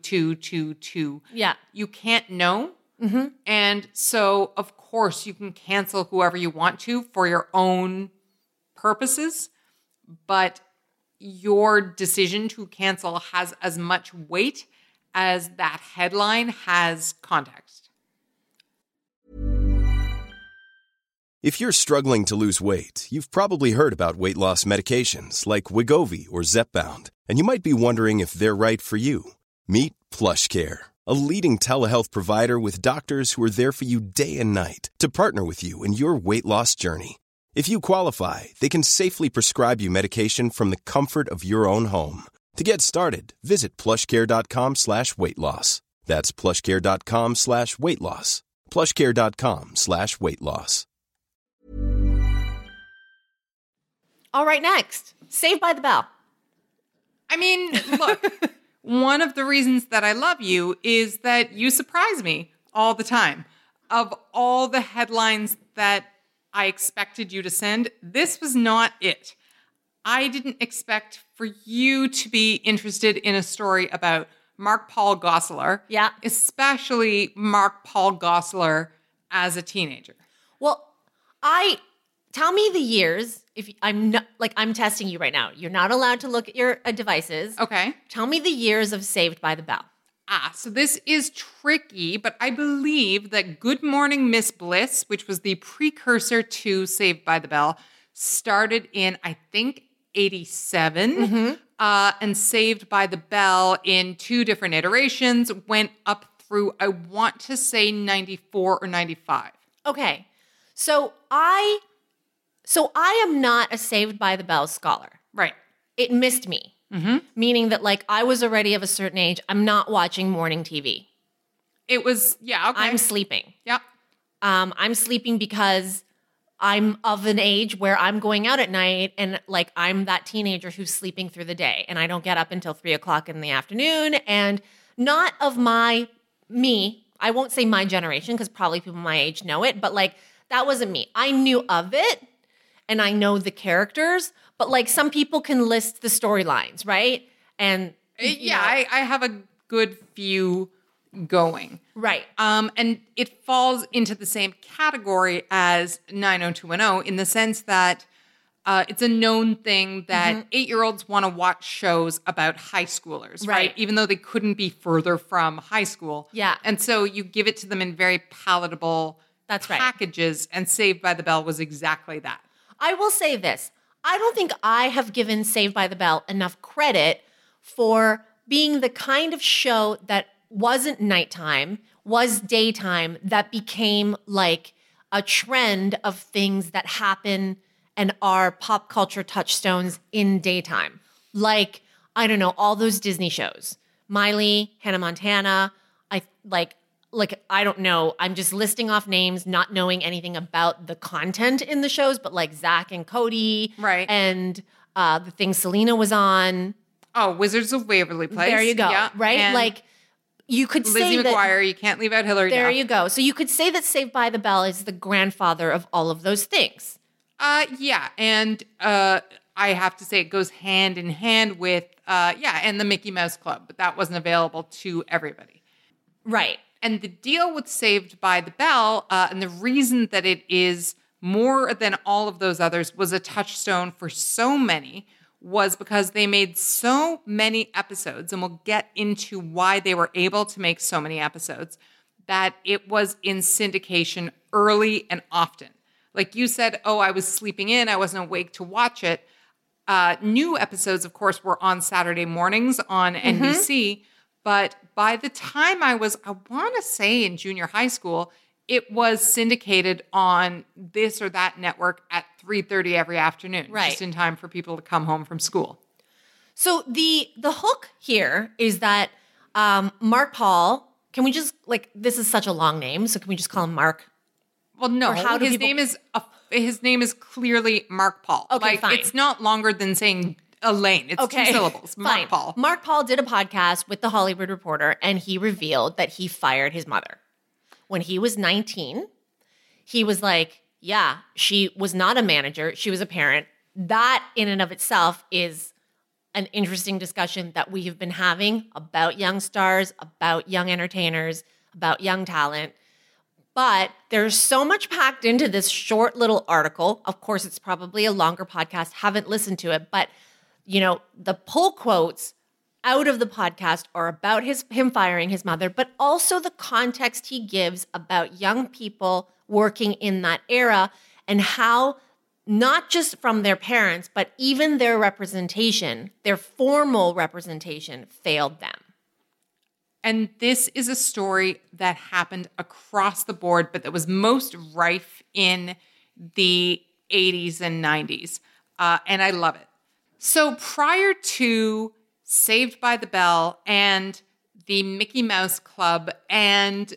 Yeah. You can't know. Mm-hmm. And so, of course, you can cancel whoever you want to for your own purposes, but your decision to cancel has as much weight as that headline has context. If you're struggling to lose weight, you've probably heard about weight loss medications like Wegovy or Zepbound, and you might be wondering if they're right for you. Meet PlushCare, a leading telehealth provider with doctors who are there for you day and night to partner with you in your weight loss journey. If you qualify, they can safely prescribe you medication from the comfort of your own home. To get started, visit plushcare.com/weight-loss. That's plushcare.com/weight-loss. plushcare.com/weight-loss. All right, next. Saved by the Bell. I mean, look, one of the reasons that I love you is that you surprise me all the time. Of all the headlines that I expected you to send, this was not it. I didn't expect for you to be interested in a story about Mark Paul Gosselaar. Yeah. Especially Mark Paul Gosselaar as a teenager. Well, tell me the years. If I'm not, like, I'm testing you right now. You're not allowed to look at your devices. Okay. Tell me the years of Saved by the Bell. So this is tricky, but I believe that Good Morning Miss Bliss, which was the precursor to Saved by the Bell, started in, I think, 87. And Saved by the Bell in 2 different iterations went up through, I want to say 94 or 95. Okay. So I am not a Saved by the Bell scholar. Right. It missed me. Meaning that, like, I was already of a certain age. I'm not watching morning TV. It was, yeah, okay. I'm sleeping. Yep. I'm sleeping because I'm of an age where I'm going out at night and, like, I'm that teenager who's sleeping through the day and I don't get up until 3 o'clock in the afternoon. And not of me, I won't say my generation because probably people my age know it, but, like, that wasn't me. I knew of it and I know the characters, but, like, some people can list the storylines, right? And I have a good few going. Right. And it falls into the same category as 90210 in the sense that it's a known thing that 8-year-olds want to watch shows about high schoolers, right? Even though they couldn't be further from high school. Yeah. And so you give it to them in very palatable packages, and Saved by the Bell was exactly that. I will say this. I don't think I have given Saved by the Bell enough credit for being the kind of show that wasn't nighttime, was daytime, that became like a trend of things that happen and are pop culture touchstones in daytime. Like, I don't know, all those Disney shows. Miley, Hannah Montana, I don't know. I'm just listing off names, not knowing anything about the content in the shows, but like Zach and Cody. Right. And the thing Selena was on. Oh, Wizards of Waverly Place. There you go. Yeah. Right? And like, you could say Lizzie that. McGuire, you can't leave out Hillary There Duff. you go. So you could say that Saved by the Bell is the grandfather of all of those things. Yeah. And I have to say it goes hand in hand with, and the Mickey Mouse Club, but that wasn't available to everybody. Right. And the deal with Saved by the Bell, and the reason that it is more than all of those others was a touchstone for so many, was because they made so many episodes, and we'll get into why they were able to make so many episodes, that it was in syndication early and often. Like you said, I was sleeping in, I wasn't awake to watch it. New episodes, of course, were on Saturday mornings on NBC, but by the time I want to say in junior high school, it was syndicated on this or that network at 3:30 every afternoon, just in time for people to come home from school. So the hook here is that Mark Paul, can we just, like, this is such a long name, so can we just call him Mark? Well, no, his name is clearly Mark Paul. Okay, fine. It's not longer than saying Elaine. It's 2 syllables. Mark Paul. Mark Paul did a podcast with The Hollywood Reporter, and he revealed that he fired his mother. When he was 19, he was like, yeah, she was not a manager. She was a parent. That in and of itself is an interesting discussion that we have been having about young stars, about young entertainers, about young talent. But there's so much packed into this short little article. Of course, it's probably a longer podcast. Haven't listened to it, but the pull quotes out of the podcast are about him firing his mother, but also the context he gives about young people working in that era and how not just from their parents, but even their representation, their formal representation, failed them. And this is a story that happened across the board, but that was most rife in the 80s and 90s. And I love it. So prior to Saved by the Bell and the Mickey Mouse Club and,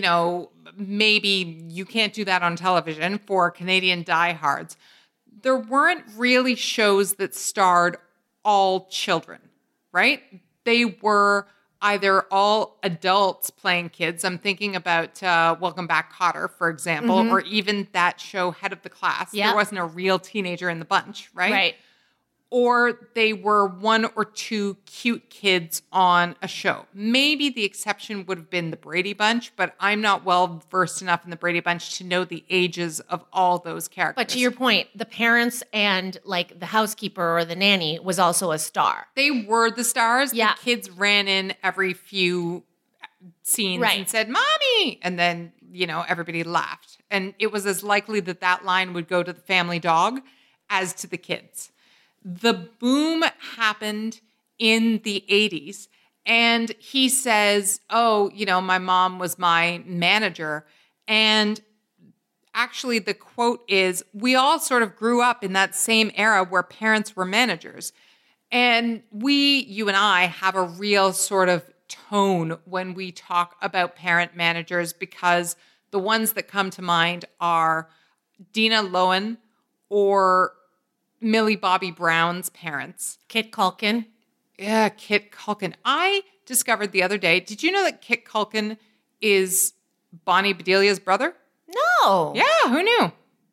maybe you can't do that on television for Canadian diehards, there weren't really shows that starred all children, right? They were either all adults playing kids. I'm thinking about Welcome Back, Kotter, for example, or even that show Head of the Class. Yep. There wasn't a real teenager in the bunch, right? Right. or they were one or two cute kids on a show. Maybe the exception would have been the Brady Bunch, but I'm not well versed enough in the Brady Bunch to know the ages of all those characters. But to your point, the parents and like the housekeeper or the nanny was also a star. They were the stars. Yeah. The kids ran in every few scenes Right. and said, "Mommy!" And then, everybody laughed. And it was as likely that that line would go to the family dog as to the kids. The boom happened in the 80s. And he says, my mom was my manager. And actually, the quote is, we all sort of grew up in that same era where parents were managers. And you and I, have a real sort of tone when we talk about parent managers, because the ones that come to mind are Dina Lohan or Millie Bobby Brown's parents. Kit Culkin. Yeah, Kit Culkin. I discovered the other day, did you know that Kit Culkin is Bonnie Bedelia's brother? No. Yeah, who knew?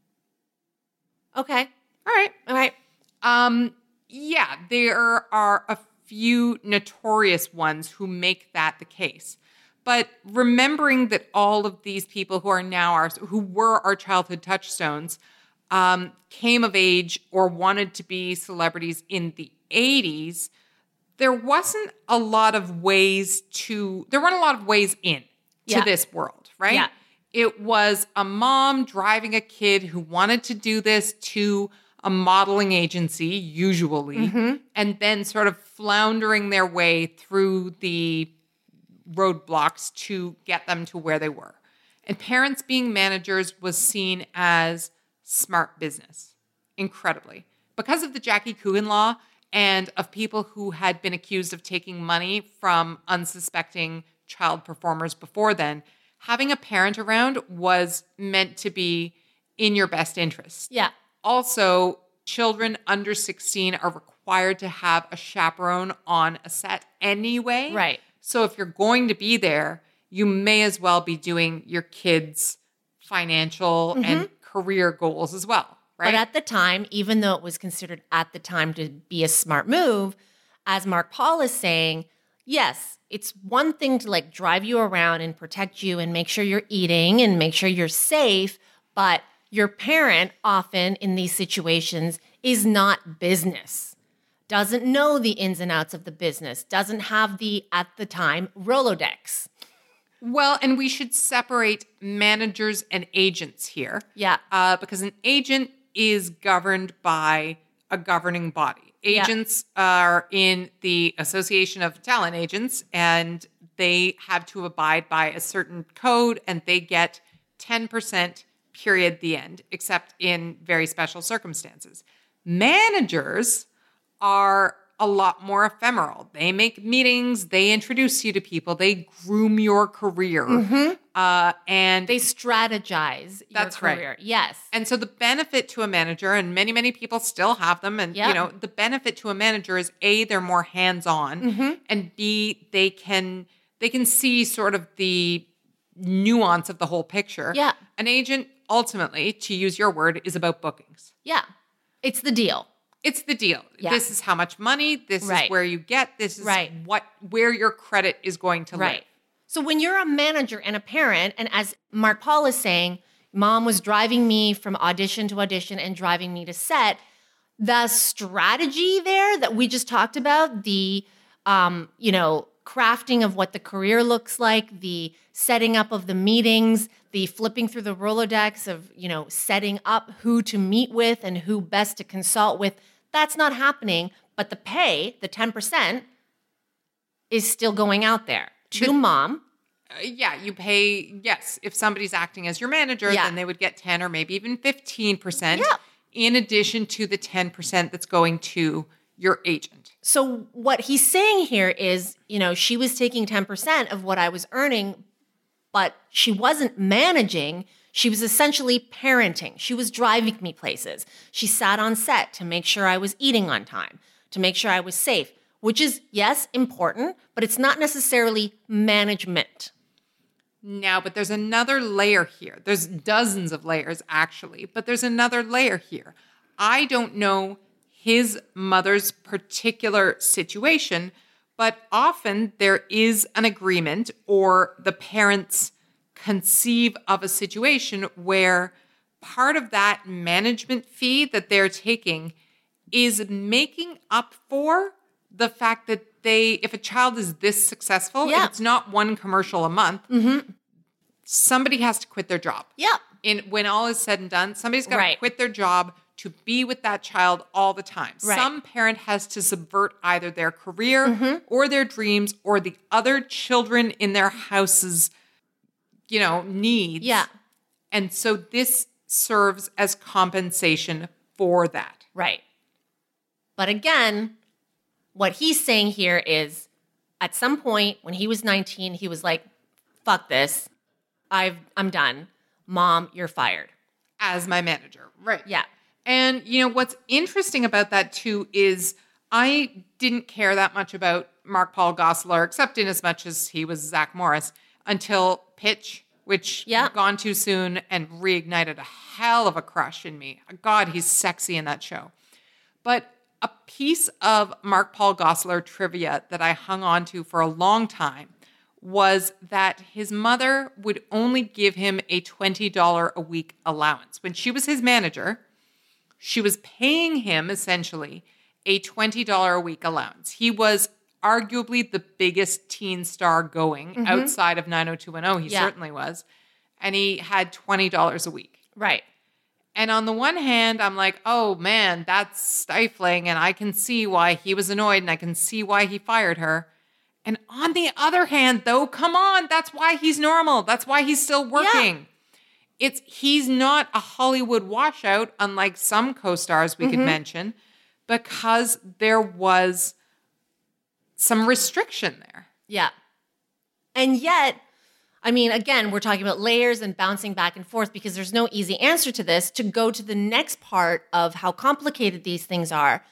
Okay. All right. All right. Yeah, there are a few notorious ones who make that the case. But remembering that all of these people who were our childhood touchstones, came of age or wanted to be celebrities in the 80s, there weren't a lot of ways in to this world, right? Yeah. It was a mom driving a kid who wanted to do this to a modeling agency, usually, and then sort of floundering their way through the roadblocks to get them to where they were. And parents being managers was seen as smart business, incredibly. Because of the Jackie Coogan law and of people who had been accused of taking money from unsuspecting child performers before then, having a parent around was meant to be in your best interest. Yeah. Also, children under 16 are required to have a chaperone on a set anyway. Right. So if you're going to be there, you may as well be doing your kids' financial and career goals as well, right? But at the time, even though it was considered at the time to be a smart move, as Mark Paul is saying, yes, it's one thing to like drive you around and protect you and make sure you're eating and make sure you're safe, but your parent often in these situations is not business, doesn't know the ins and outs of the business, doesn't have the, at the time, Rolodex. Well, and we should separate managers and agents here. Yeah. Because an agent is governed by a governing body. Agents are in the Association of Talent Agents, and they have to abide by a certain code, and they get 10%, period, the end, except in very special circumstances. Managers are a lot more ephemeral. They make meetings, they introduce you to people, they groom your career, and They strategize That's your right. career. Yes. and so the benefit to a manager, and many, many people still have them, and the benefit to a manager is A, they're more hands-on, and B, they can see sort of the nuance of the whole picture. Yeah. An agent, ultimately, to use your word, is about bookings. Yeah. It's the deal. It's the deal. Yeah. This is how much money, this Right. is where you get, this is Right. where your credit is going to live. Right. So when you're a manager and a parent, and as Mark Paul is saying, mom was driving me from audition to audition and driving me to set, the strategy there that we just talked about, the, crafting of what the career looks like, the setting up of the meetings, the flipping through the Rolodex of, setting up who to meet with and who best to consult with, that's not happening. But the pay, the 10%, is still going out there to mom. You pay, yes, if somebody's acting as your manager, Yeah. then they would get 10 or maybe even 15%, Yeah. in addition to the 10% that's going to your agent. So what he's saying here is, she was taking 10% of what I was earning, but she wasn't managing. She was essentially parenting. She was driving me places. She sat on set to make sure I was eating on time, to make sure I was safe, which is, yes, important, but it's not necessarily management. Now, but there's another layer here. There's dozens of layers, actually, but there's another layer here. I don't know his mother's particular situation, but often there is an agreement or the parents conceive of a situation where part of that management fee that they're taking is making up for the fact that if a child is this successful, if it's not one commercial a month, somebody has to quit their job. Yeah. When all is said and done, somebody's got to quit their job to be with that child all the time. Right. Some parent has to subvert either their career or their dreams or the other children in their house's, needs. Yeah. And so this serves as compensation for that. Right. But again, what he's saying here is at some point when he was 19, he was like, fuck this. I'm done. Mom, you're fired. As my manager. Right. Yeah. And, what's interesting about that, too, is I didn't care that much about Mark Paul Gosselaar, except in as much as he was Zach Morris, until Pitch, which Gone Too Soon and reignited a hell of a crush in me. God, he's sexy in that show. But a piece of Mark Paul Gosselaar trivia that I hung on to for a long time was that his mother would only give him a $20 a week allowance. When she was his manager, she was paying him essentially a $20 a week allowance. He was arguably the biggest teen star going outside of 90210. He certainly was. And he had $20 a week. Right. And on the one hand, I'm like, oh man, that's stifling. And I can see why he was annoyed and I can see why he fired her. And on the other hand, though, come on, that's why he's normal. That's why he's still working. Yeah. He's not a Hollywood washout, unlike some co-stars we could mention, because there was some restriction there. Yeah. And yet, I mean, again, we're talking about layers and bouncing back and forth because there's no easy answer to this. To go to the next part of how complicated these things are,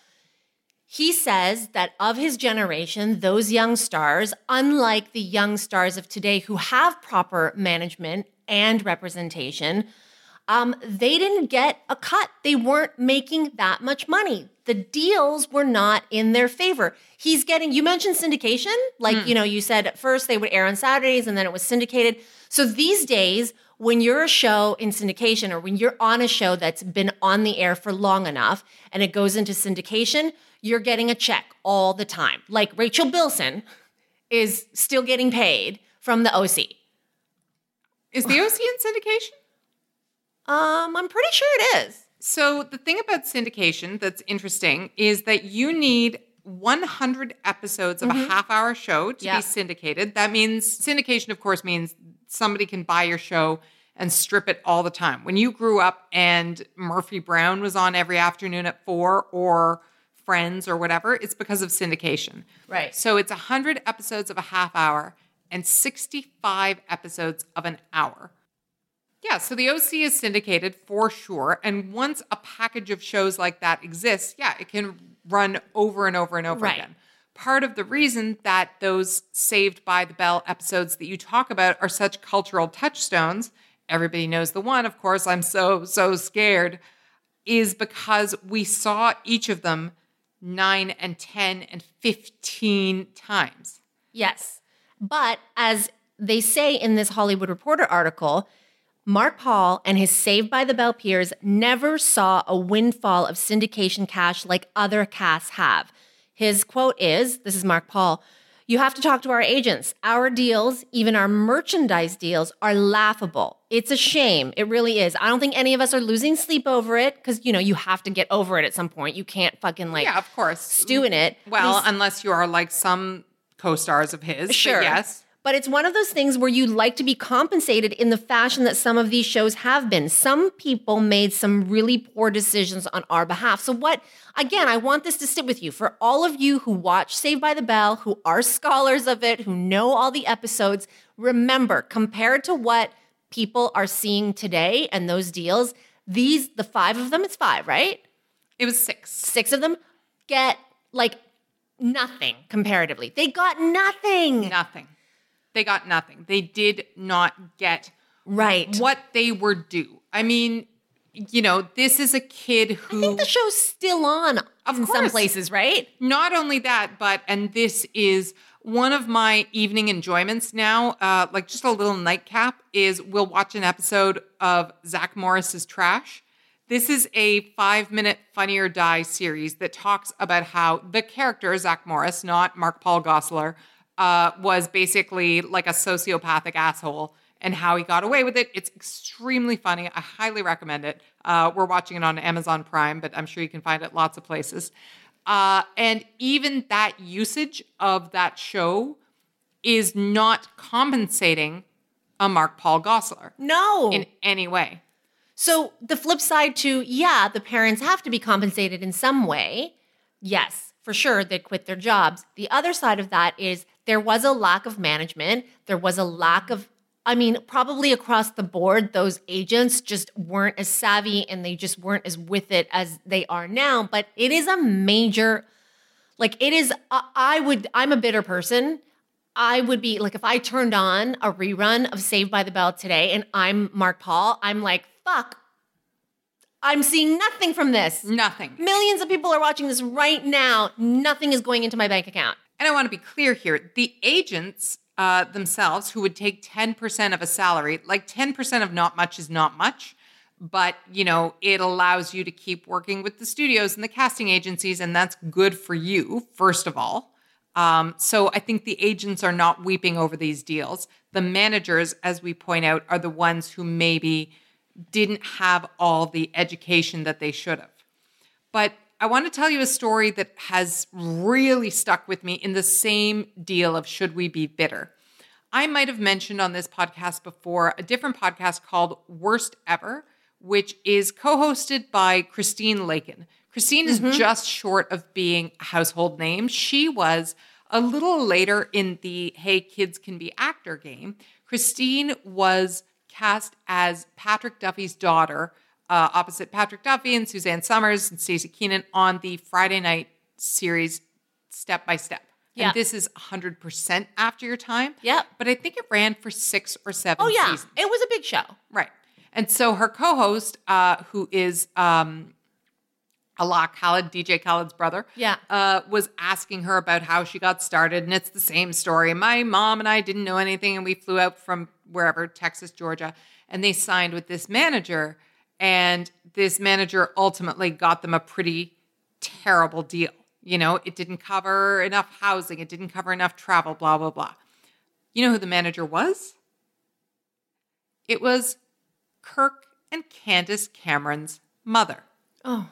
he says that of his generation, those young stars, unlike the young stars of today who have proper management and representation, they didn't get a cut. They weren't making that much money. The deals were not in their favor. He's getting, you mentioned syndication. Like, you said at first they would air on Saturdays and then it was syndicated. So these days, when you're a show in syndication or when you're on a show that's been on the air for long enough and it goes into syndication, you're getting a check all the time. Like Rachel Bilson is still getting paid from the OC. Is the OC in syndication? I'm pretty sure it is. So the thing about syndication that's interesting is that you need 100 episodes of a half-hour show to be syndicated. That means syndication, of course, means somebody can buy your show and strip it all the time. When you grew up and Murphy Brown was on every afternoon at 4 or Friends or whatever, it's because of syndication. Right. So it's 100 episodes of a half hour and 65 episodes of an hour. Yeah, so the OC is syndicated for sure. And once a package of shows like that exists, it can run over and over and over again. Part of the reason that those Saved by the Bell episodes that you talk about are such cultural touchstones, everybody knows the one, of course, I'm so scared, is because we saw each of them 9 and 10 and 15 times. Yes. But as they say in this Hollywood Reporter article, Mark Paul and his Saved by the Bell peers never saw a windfall of syndication cash like other casts have. His quote is, this is Mark Paul, "You have to talk to our agents. Our deals, even our merchandise deals, are laughable. It's a shame. It really is. I don't think any of us are losing sleep over it because, you have to get over it at some point. You can't fucking of course, stew in it. Well, unless you are like some co-stars of his. Sure. But yes. But it's one of those things where you like to be compensated in the fashion that some of these shows have been. Some people made some really poor decisions on our behalf. So again, I want this to sit with you. For all of you who watch Saved by the Bell, who are scholars of it, who know all the episodes, remember, compared to what people are seeing today and those deals, the 5 of them, it's 5, right? It was 6. 6 of them get nothing comparatively. They got nothing. Nothing. They got nothing. They did not get what they were due. I mean, this is a kid who... I think the show's still on. in some places, right? Not only that, but, and this is one of my evening enjoyments now, like just a little nightcap, is we'll watch an episode of Zach Morris's Trash. This is a 5-minute Funny or Die series that talks about how the character, Zach Morris, not Mark Paul Gosselaar, was basically like a sociopathic asshole and how he got away with it. It's extremely funny. I highly recommend it. We're watching it on Amazon Prime, but I'm sure you can find it lots of places. And even that usage of that show is not compensating a Mark Paul Gosselaar. No. In any way. So the flip side to, yeah, the parents have to be compensated in some way. Yes, for sure, they quit their jobs. The other side of that is there was a lack of management. There was a lack of, probably across the board, those agents just weren't as savvy and they just weren't as with it as they are now. But it is a major, I'm a bitter person. I would be like, if I turned on a rerun of Saved by the Bell today and I'm Mark Paul, I'm like, fuck, I'm seeing nothing from this. Nothing. Millions of people are watching this right now. Nothing is going into my bank account. And I want to be clear here. The agents themselves who would take 10% of a salary, like 10% of not much is not much, but, it allows you to keep working with the studios and the casting agencies, and that's good for you, first of all. So I think the agents are not weeping over these deals. The managers, as we point out, are the ones who maybe didn't have all the education that they should have. But I want to tell you a story that has really stuck with me in the same deal of should we be bitter. I might have mentioned on this podcast before a different podcast called Worst Ever, which is co-hosted by Christine Lakin. Christine is just short of being a household name. She was a little later in the Hey Kids Can Be Actor game. Christine was cast as Patrick Duffy's daughter, opposite Patrick Duffy and Suzanne Summers and Stacey Keenan on the Friday night series Step by Step. Yeah. And this is 100% after your time. Yep. But I think it ran for 6 or 7 seasons. It was a big show. Right. And so her co-host, who is Allah Khaled, DJ Khaled's brother, was asking her about how she got started. And it's the same story. My mom and I didn't know anything, and we flew out from wherever, Texas, Georgia, and they signed with this manager. And this manager ultimately got them a pretty terrible deal. It didn't cover enough housing. It didn't cover enough travel, blah, blah, blah. You know who the manager was? It was Kirk and Candace Cameron's mother. Oh.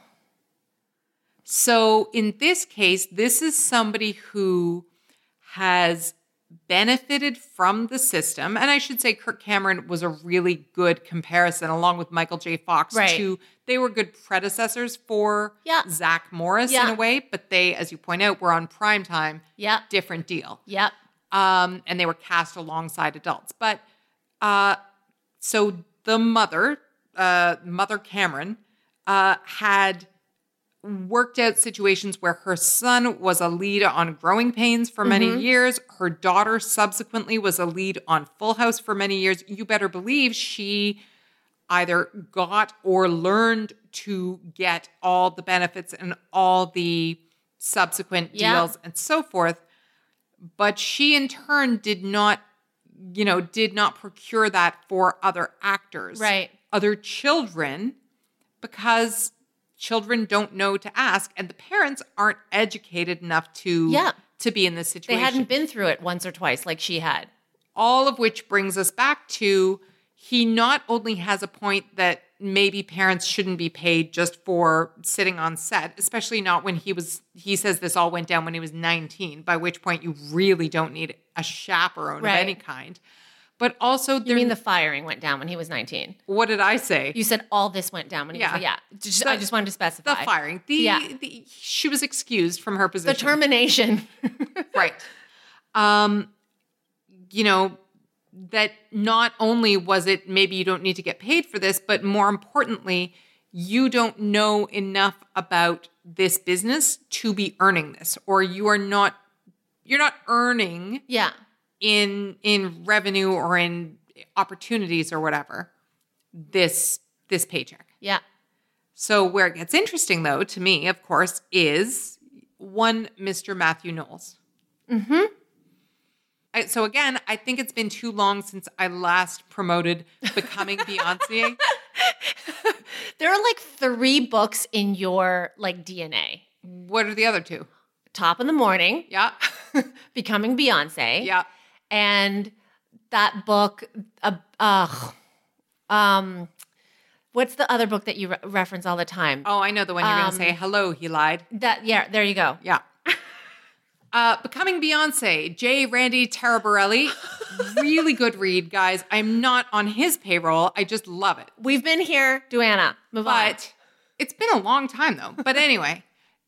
So in this case, this is somebody who has benefited from the system. And I should say Kirk Cameron was a really good comparison along with Michael J. Fox. Right. They were good predecessors for Zach Morris in a way, but they, as you point out, were on primetime. Yeah. Different deal. Yep. And they were cast alongside adults. But so the Mother Cameron, had worked out situations where her son was a lead on Growing Pains for many years. Her daughter subsequently was a lead on Full House for many years. You better believe she either got or learned to get all the benefits and all the subsequent deals and so forth. But she in turn did not procure that for other actors. Right. Other children, because children don't know to ask, and the parents aren't educated enough to be in this situation. They hadn't been through it once or twice like she had. All of which brings us back to he not only has a point that maybe parents shouldn't be paid just for sitting on set, especially not when he says this all went down when he was 19, by which point you really don't need a chaperone of any kind. But also, you mean the firing went down when he was 19? What did I say? You said all this went down when he was. I just wanted to specify the firing. She was excused from her position. The termination, right? That not only was it maybe you don't need to get paid for this, but more importantly, you don't know enough about this business to be earning this, or you're not earning. Yeah. In revenue or in opportunities or whatever, this paycheck. Yeah. So where it gets interesting, though, to me, of course, is one Mr. Matthew Knowles. Mm-hmm. So again, I think it's been too long since I last promoted Becoming Beyonce. There are like 3 books in your like DNA. What are the other 2? Top in the Morning, Yeah. Becoming Beyonce. Yeah. And that book, what's the other book that you reference all the time? Oh, I know the one you're going to say. Hello, he lied. Yeah, there you go. Yeah. Becoming Beyonce, J. Randy Taraborelli. Really good read, guys. I'm not on his payroll. I just love it. We've been here, Duana. Move on. But it's been a long time, though. But anyway,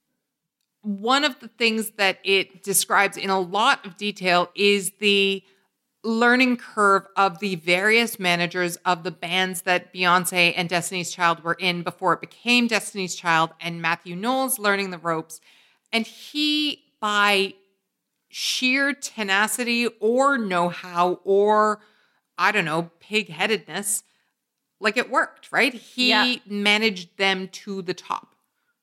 one of the things that it describes in a lot of detail is the learning curve of the various managers of the bands that Beyonce and Destiny's Child were in before it became Destiny's Child, and Matthew Knowles learning the ropes. And he, by sheer tenacity or know-how or, I don't know, pig-headedness, like it worked, right? He managed them to the top.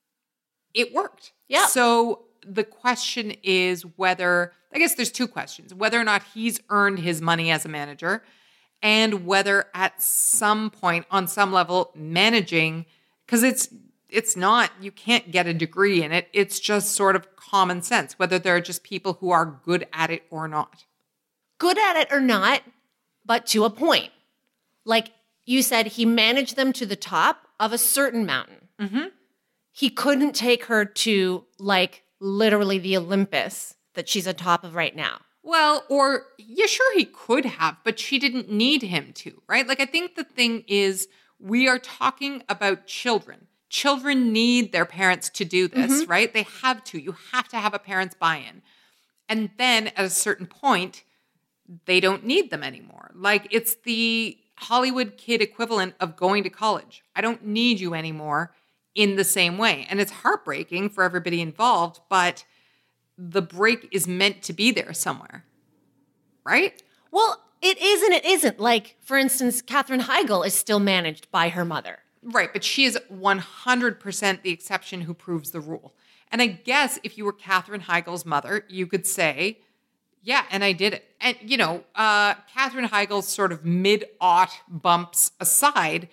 It worked. Yeah. So the question is whether, I guess there's 2 questions, whether or not he's earned his money as a manager and whether at some point on some level managing, because it's not, you can't get a degree in it. It's just sort of common sense, whether there are just people who are good at it or not. Good at it or not, but to a point. Like you said, he managed them to the top of a certain mountain. Mm-hmm. He couldn't take her to like literally the Olympus that she's on top of right now. Well, or yeah, sure he could have, but she didn't need him to, right? Like I think the thing is we are talking about children. Children need their parents to do this, right? They have to. You have to have a parent's buy-in. And then at a certain point, they don't need them anymore. Like it's the Hollywood kid equivalent of going to college. I don't need you anymore in the same way. And it's heartbreaking for everybody involved, but the break is meant to be there somewhere, right? Well, it is and it isn't. Like, for instance, Katherine Heigl is still managed by her mother. Right, but she is 100% the exception who proves the rule. And I guess if you were Katherine Heigl's mother, you could say, yeah, and I did it. And, you know, Katherine Heigl's sort of mid-aught bumps aside,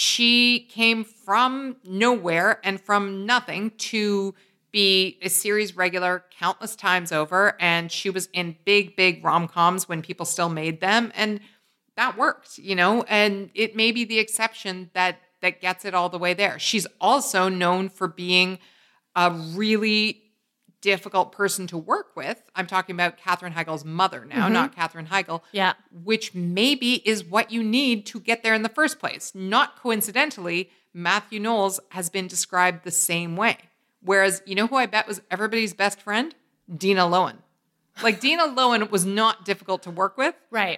she came from nowhere and from nothing to be a series regular countless times over. And she was in big, big rom-coms when people still made them. And that worked, you know, and it may be the exception that gets it all the way there. She's also known for being a really difficult person to work with. I'm talking about Katherine Heigl's mother now, not Katherine Heigl. Yeah. Which maybe is what you need to get there in the first place. Not coincidentally, Matthew Knowles has been described the same way. Whereas, you know who I bet was everybody's best friend? Dina Lohan. Like Dina Lohan was not difficult to work with. Right.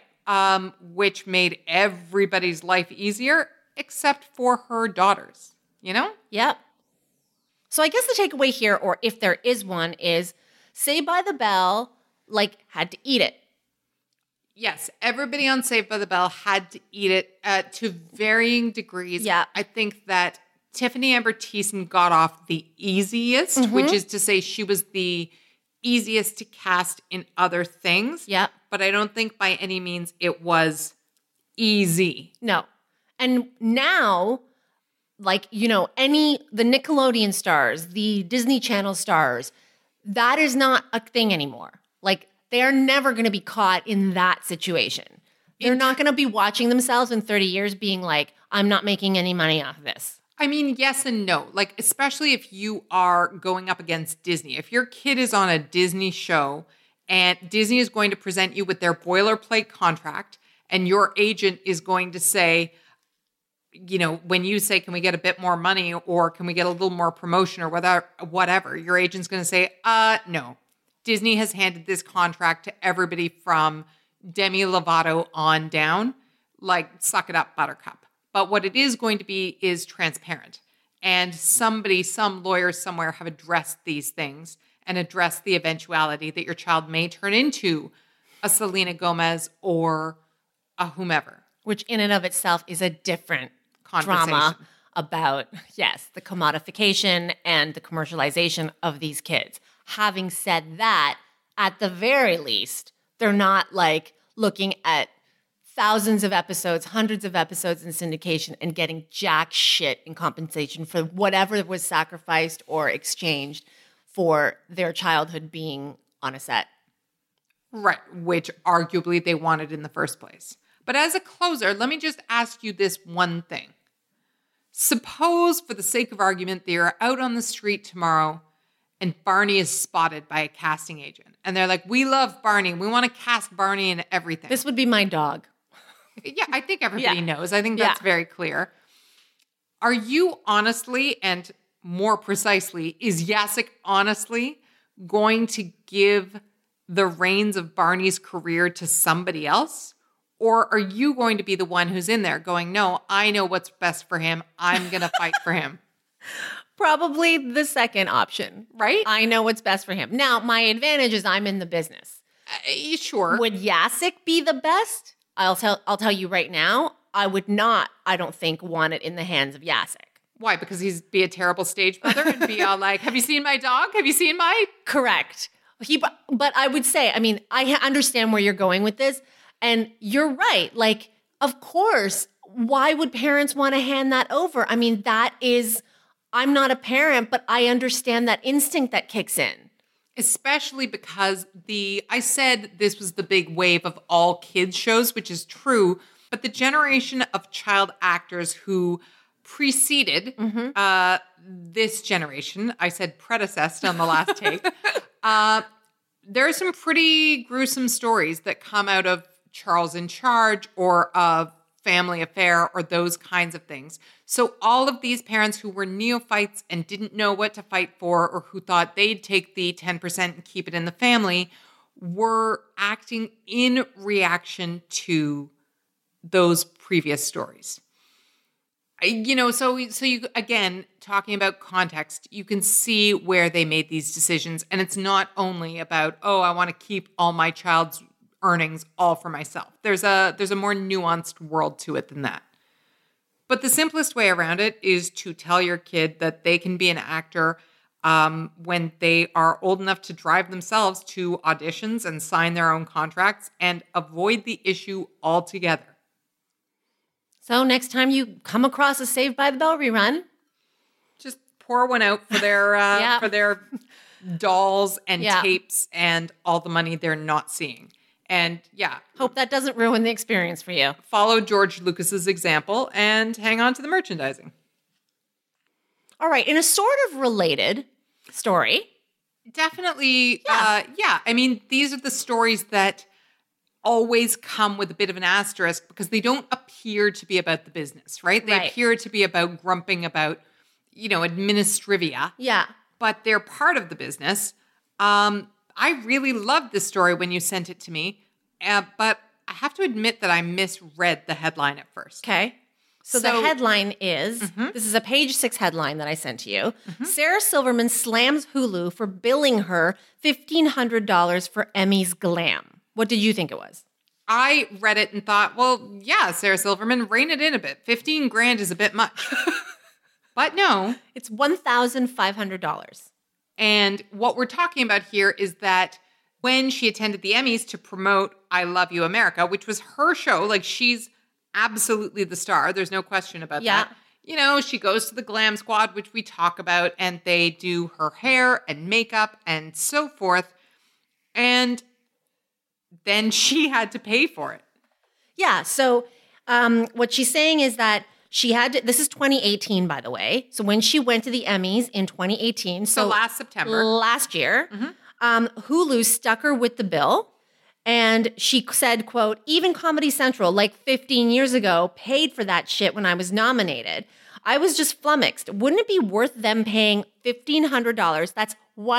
Which made everybody's life easier except for her daughters, you know? Yep. So I guess the takeaway here, or if there is one, is Saved by the Bell, like, had to eat it. Yes, everybody on Saved by the Bell had to eat it to varying degrees. Yeah. I think that Tiffany Amber Thiessen got off the easiest, which is to say she was the easiest to cast in other things. Yeah. But I don't think by any means it was easy. No. And now, like, you know, the Nickelodeon stars, the Disney Channel stars, that is not a thing anymore. Like, they are never going to be caught in that situation. They're not going to be watching themselves in 30 years being like, I'm not making any money off of this. I mean, yes and no. Like, especially if you are going up against Disney. If your kid is on a Disney show and Disney is going to present you with their boilerplate contract and your agent is going to say, you know, when you say, can we get a bit more money or can we get a little more promotion or whatever, your agent's going to say, no. Disney has handed this contract to everybody from Demi Lovato on down. Like, suck it up, buttercup. But what it is going to be is transparent. And some lawyers somewhere have addressed these things and addressed the eventuality that your child may turn into a Selena Gomez or a whomever. Which in and of itself is a different Conversation. drama. about, yes, the commodification and the commercialization of these kids. Having said that, at the very least, they're not like looking at thousands of episodes, hundreds of episodes in syndication and getting jack shit in compensation for whatever was sacrificed or exchanged for their childhood being on a set. Right, which arguably they wanted in the first place. But as a closer, let me just ask you this one thing. Suppose, for the sake of argument, they are out on the street tomorrow and Barney is spotted by a casting agent. And they're like, we love Barney. We want to cast Barney in everything. This would be my dog. Yeah, I think everybody knows. I think that's very clear. Are you honestly, and more precisely, is Jacek honestly going to give the reins of Barney's career to somebody else? Or are you going to be the one who's in there going, no, I know what's best for him. I'm going to fight for him. Probably the second option, right? I know what's best for him. Now, my advantage is I'm in the business. Sure. Would Jacek be the best? I'll tell you right now, I would not, I don't think, want it in the hands of Jacek. Why? Because he'd be a terrible stage brother and be all like, have you seen my dog? Have you seen my... Correct. But I would say, I mean, I understand where you're going with this. And you're right. Like, of course, why would parents want to hand that over? I mean, I'm not a parent, but I understand that instinct that kicks in. Especially because I said this was the big wave of all kids shows, which is true, but the generation of child actors who preceded this generation, I said predecessed on the last take, there are some pretty gruesome stories that come out of Charles in Charge or of Family Affair or those kinds of things. So all of these parents who were neophytes and didn't know what to fight for or who thought they'd take the 10% and keep it in the family were acting in reaction to those previous stories. So you, again, talking about context, you can see where they made these decisions. And it's not only about, I want to keep all my child's earnings all for myself. There's a more nuanced world to it than that. But the simplest way around it is to tell your kid that they can be an actor when they are old enough to drive themselves to auditions and sign their own contracts and avoid the issue altogether. So next time you come across a Saved by the Bell rerun, just pour one out for their for their dolls and tapes and all the money they're not seeing. And hope that doesn't ruin the experience for you. Follow George Lucas's example and hang on to the merchandising. All right, in a sort of related story. Definitely, I mean, these are the stories that always come with a bit of an asterisk because they don't appear to be about the business, right? They appear to be about grumping about, administrivia. Yeah. But they're part of the business. I really loved this story when you sent it to me, but I have to admit that I misread the headline at first. Okay. So the headline is, this is a page 6 headline that I sent to you. Sarah Silverman slams Hulu for billing her $1,500 for Emmy's glam. What did you think it was? I read it and thought, well, yeah, Sarah Silverman, rein it in a bit. $15,000 is a bit much. But no. It's $1,500. And what we're talking about here is that when she attended the Emmys to promote I Love You, America, which was her show, like she's absolutely the star. There's no question about that. She goes to the Glam Squad, which we talk about, and they do her hair and makeup and so forth. And then she had to pay for it. Yeah. So what she's saying is that she had to, this is 2018, by the way. So when she went to the Emmys in 2018. So last September. Last year. Hulu stuck her with the bill. And she said, quote, even Comedy Central, like 15 years ago, paid for that shit when I was nominated. I was just flummoxed. Wouldn't it be worth them paying $1,500? That's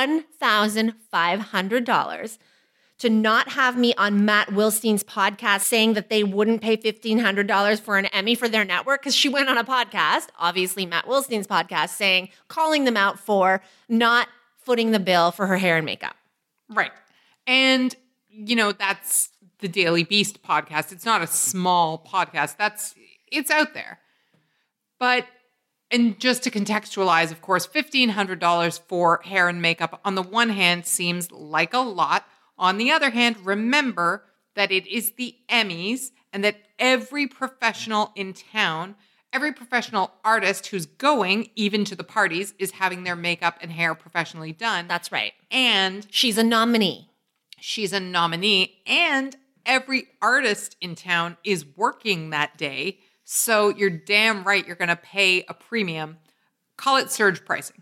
$1,500 to not have me on Matt Wilstein's podcast saying that they wouldn't pay $1,500 for an Emmy for their network? Because she went on a podcast, obviously Matt Wilstein's podcast, calling them out for not footing the bill for her hair and makeup. Right. And that's the Daily Beast podcast. It's not a small podcast. It's out there. But And just to contextualize, of course, $1,500 for hair and makeup on the one hand seems like a lot. On the other hand, remember that it is the Emmys and that every professional in town, every professional artist who's going even to the parties is having their makeup and hair professionally done. That's right. And she's a nominee. She's a nominee. And every artist in town is working that day. So you're damn right you're going to pay a premium. Call it surge pricing.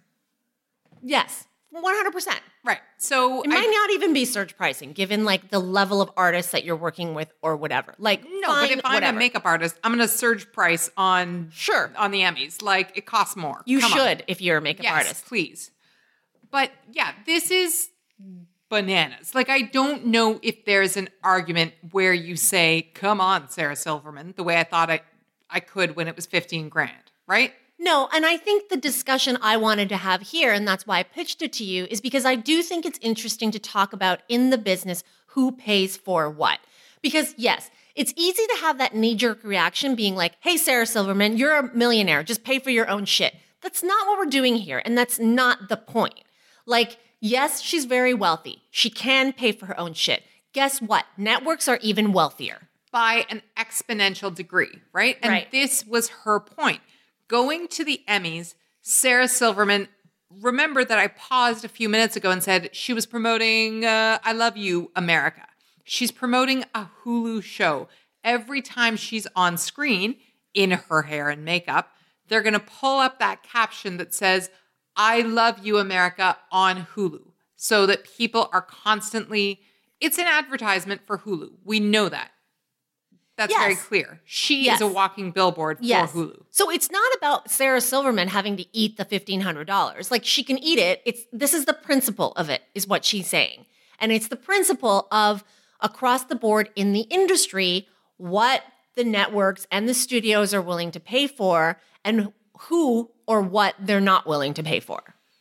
Yes, 100%. Right. So it might not even be surge pricing, given like the level of artists that you're working with or whatever. Like, no, fine, but if I'm whatever. a makeup artist, I'm going to surge price on on the Emmys. Like, it costs more. You Come should on. if you're a makeup Yes, artist. please. But yeah, this is bananas. Like, I don't know if there's an argument where you say, "Come on, Sarah Silverman," the way I thought I could when it was $15,000, right? No, and I think the discussion I wanted to have here, and that's why I pitched it to you, is because I do think it's interesting to talk about in the business who pays for what. Because yes, it's easy to have that knee-jerk reaction being like, hey, Sarah Silverman, you're a millionaire, just pay for your own shit. That's not what we're doing here, and that's not the point. Like, yes, she's very wealthy. She can pay for her own shit. Guess what? Networks are even wealthier. By an exponential degree, right? And this was her point. Going to the Emmys, Sarah Silverman, remember that I paused a few minutes ago and said she was promoting I Love You, America. She's promoting a Hulu show. Every time she's on screen in her hair and makeup, they're going to pull up that caption that says, I Love You, America on Hulu. So that people are constantly, it's an advertisement for Hulu. We know that. That's very clear. She is a walking billboard for Hulu. So it's not about Sarah Silverman having to eat the $1,500. Like, she can eat it. This is the principle of it, is what she's saying. And it's the principle of across the board in the industry, what the networks and the studios are willing to pay for and who or what they're not willing to pay for.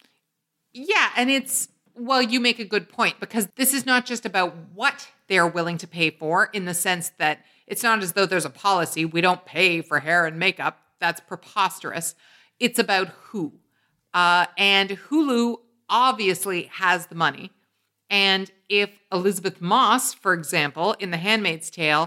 Yeah, and well, you make a good point, because this is not just about what they're willing to pay for, in the sense that it's not as though there's a policy, we don't pay for hair and makeup. That's preposterous. It's about who. And Hulu obviously has the money. And if Elizabeth Moss, for example, in The Handmaid's Tale,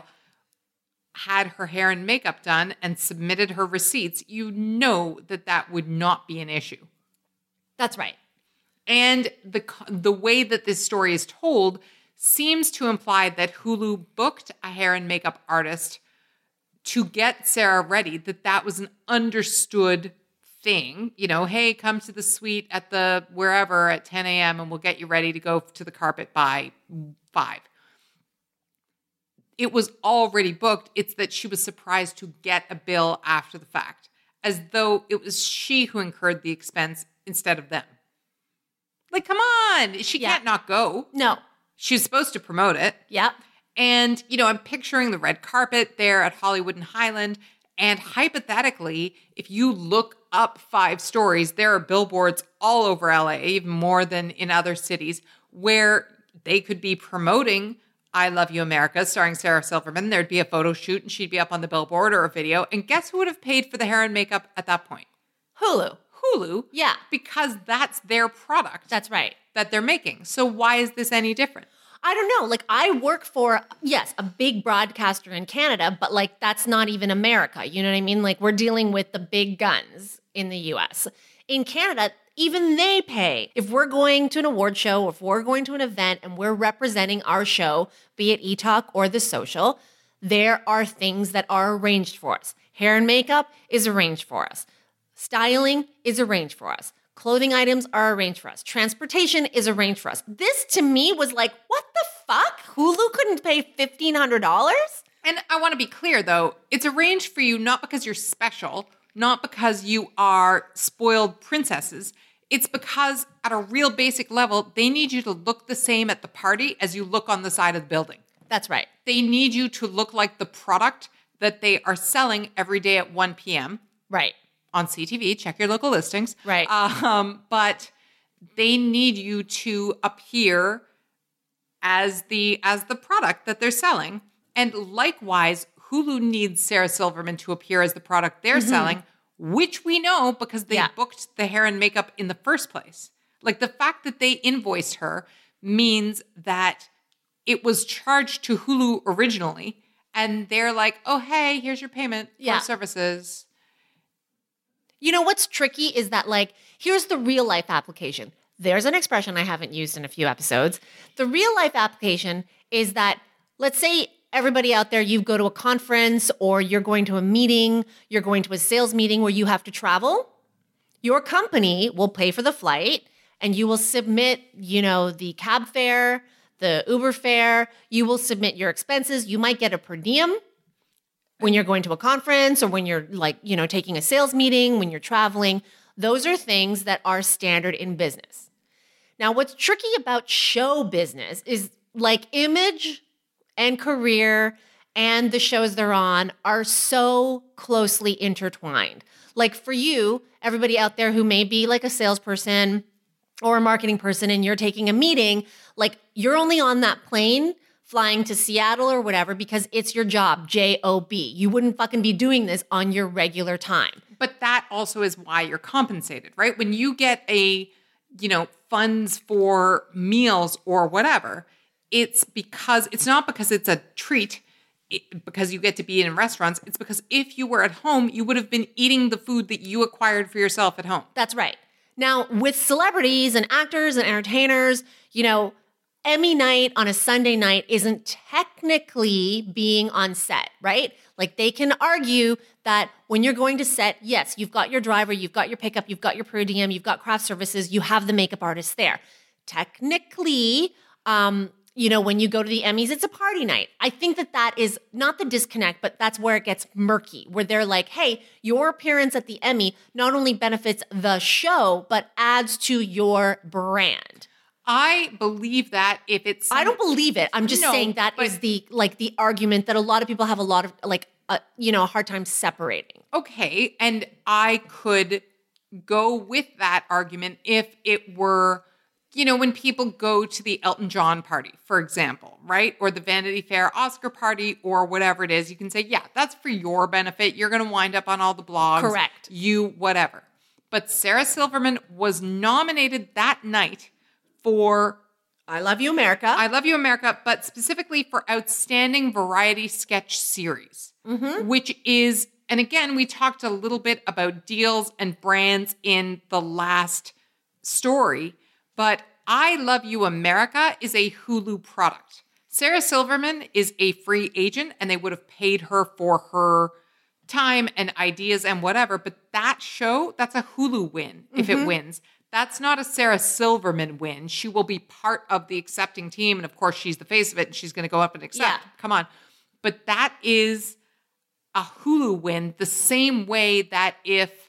had her hair and makeup done and submitted her receipts, you know that would not be an issue. That's right. And the way that this story is told seems to imply that Hulu booked a hair and makeup artist to get Sarah ready, that was an understood thing. You know, hey, come to the suite at the wherever at 10 a.m. and we'll get you ready to go to the carpet by 5. It was already booked. It's that she was surprised to get a bill after the fact, as though it was she who incurred the expense instead of them. Like, come on. She can't not go. No. She's supposed to promote it. Yep. And, you know, I'm picturing the red carpet there at Hollywood and Highland. And hypothetically, if you look up 5 stories, there are billboards all over LA, even more than in other cities, where they could be promoting I Love You, America, starring Sarah Silverman. There'd be a photo shoot and she'd be up on the billboard or a video. And guess who would have paid for the hair and makeup at that point? Hulu. Hulu. Yeah. Because that's their product. That's right. That they're making. So why is this any different? I don't know. Like, I work for, yes, a big broadcaster in Canada, but like, that's not even America. You know what I mean? Like, we're dealing with the big guns in the US. In Canada, even they pay. If we're going to an award show, or if we're going to an event and we're representing our show, be it eTalk or The Social, there are things that are arranged for us. Hair and makeup is arranged for us. Styling is arranged for us. Clothing items are arranged for us. Transportation is arranged for us. This to me was like, what the fuck? Hulu couldn't pay $1,500? And I want to be clear, though, it's arranged for you not because you're special, not because you are spoiled princesses. It's because at a real basic level, they need you to look the same at the party as you look on the side of the building. That's right. They need you to look like the product that they are selling every day at 1 p.m. Right. On CTV, check your local listings. Right. But they need you to appear as the product that they're selling. And likewise, Hulu needs Sarah Silverman to appear as the product they're selling which we know because they booked the hair and makeup in the first place. Like the fact that they invoiced her means that it was charged to Hulu originally. And they're like, oh, hey, here's your payment for services. You know what's tricky is that, like, here's the real life application. There's an expression I haven't used in a few episodes. The real life application is that, let's say everybody out there, you go to a conference or you're going to a meeting, you're going to a sales meeting where you have to travel. Your company will pay for the flight and you will submit, the cab fare, the Uber fare. You will submit your expenses. You might get a per diem when you're going to a conference or when you're taking a sales meeting, when you're traveling. Those are things that are standard in business. Now, what's tricky about show business is like image and career and the shows they're on are so closely intertwined. Like for you, everybody out there who may be like a salesperson or a marketing person and you're taking a meeting, like you're only on that plane flying to Seattle or whatever because it's your job, J-O-B. You wouldn't fucking be doing this on your regular time. But that also is why you're compensated, right? When you get funds for meals or whatever, it's not because it's a treat, because you get to be in restaurants. It's because if you were at home, you would have been eating the food that you acquired for yourself at home. That's right. Now, with celebrities and actors and entertainers, Emmy night on a Sunday night isn't technically being on set, right? Like they can argue that when you're going to set, yes, you've got your driver, you've got your pickup, you've got your per diem, you've got craft services, you have the makeup artist there. Technically, when you go to the Emmys, it's a party night. I think that is not the disconnect, but that's where it gets murky, where they're like, hey, your appearance at the Emmy not only benefits the show, but adds to your brand. I believe that if it's... I don't believe it. I'm just saying that is the argument that a lot of people have a lot of a hard time separating. Okay. And I could go with that argument if it were, when people go to the Elton John party, for example, right? Or the Vanity Fair Oscar party or whatever it is, you can say, yeah, that's for your benefit. You're going to wind up on all the blogs. Correct. Whatever. But Sarah Silverman was nominated that night for I Love You, America. I Love You, America, but specifically for Outstanding Variety Sketch Series, which is, and again, we talked a little bit about deals and brands in the last story, but I Love You, America is a Hulu product. Sarah Silverman is a free agent, and they would have paid her for her time and ideas and whatever, but that show, that's a Hulu win if it wins. That's not a Sarah Silverman win. She will be part of the accepting team. And of course, she's the face of it and she's going to go up and accept. Yeah. Come on. But that is a Hulu win the same way that if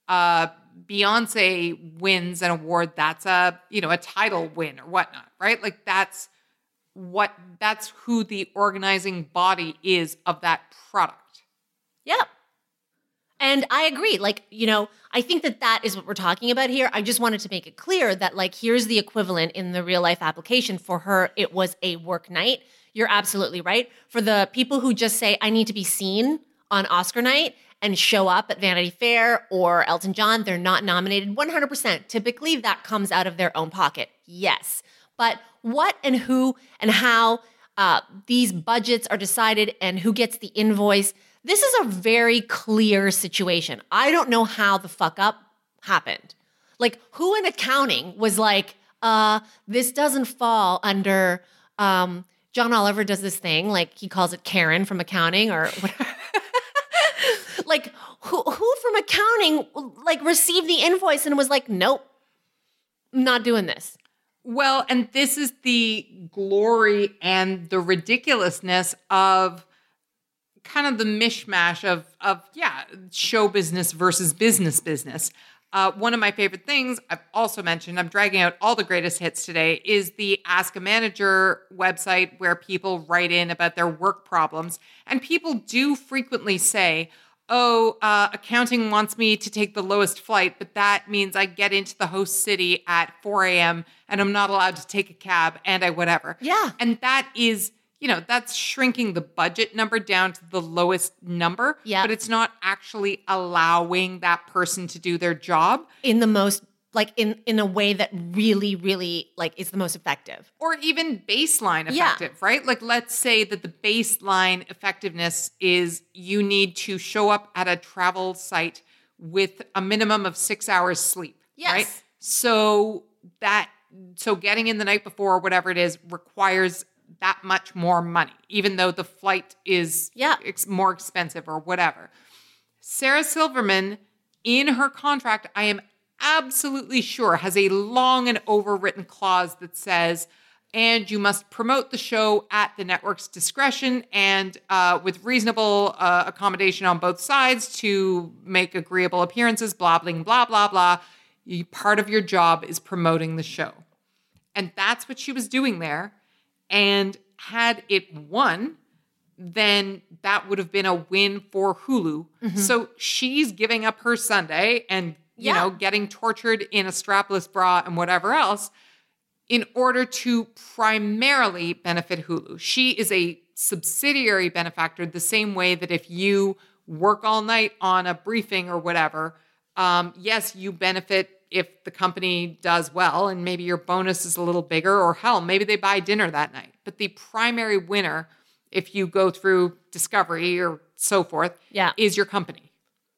Beyonce wins an award, that's a title win or whatnot, right? Like that's who the organizing body is of that product. Yep. And I agree. I think that is what we're talking about here. I just wanted to make it clear that, here's the equivalent in the real life application. For her, it was a work night. You're absolutely right. For the people who just say, I need to be seen on Oscar night and show up at Vanity Fair or Elton John, they're not nominated 100%. Typically, that comes out of their own pocket. Yes. But what and who and how these budgets are decided and who gets the invoice, this is a very clear situation. I don't know how the fuck up happened. Who in accounting was like, this doesn't fall under, John Oliver does this thing, he calls it Karen from accounting or whatever. Who from accounting, received the invoice and was like, nope, I'm not doing this. Well, and this is the glory and the ridiculousness of kind of the mishmash of show business versus business. One of my favorite things I've also mentioned, I'm dragging out all the greatest hits today, is the Ask a Manager website where people write in about their work problems. And people do frequently say, accounting wants me to take the lowest flight, but that means I get into the host city at 4 a.m. and I'm not allowed to take a cab and I whatever. Yeah. And that is, that's shrinking the budget number down to the lowest number. Yeah. But it's not actually allowing that person to do their job. In the most, like in a way that really, really like is the most effective. Or even baseline Yeah. effective, right? Like let's say that the baseline effectiveness is you need to show up at a travel site with a minimum of 6 hours sleep, Yes. right? So getting in the night before or whatever it is requires that much more money, even though the flight is more expensive or whatever. Sarah Silverman, in her contract, I am absolutely sure, has a long and overwritten clause that says, and you must promote the show at the network's discretion and with reasonable accommodation on both sides to make agreeable appearances, blah, blah, blah, blah, blah. Part of your job is promoting the show. And that's what she was doing there. And had it won, then that would have been a win for Hulu. Mm-hmm. So she's giving up her Sunday and, getting tortured in a strapless bra and whatever else in order to primarily benefit Hulu. She is a subsidiary benefactor the same way that if you work all night on a briefing or whatever, yes, you benefit if the company does well and maybe your bonus is a little bigger, or hell, maybe they buy dinner that night. But the primary winner, if you go through Discovery or so forth, is your company.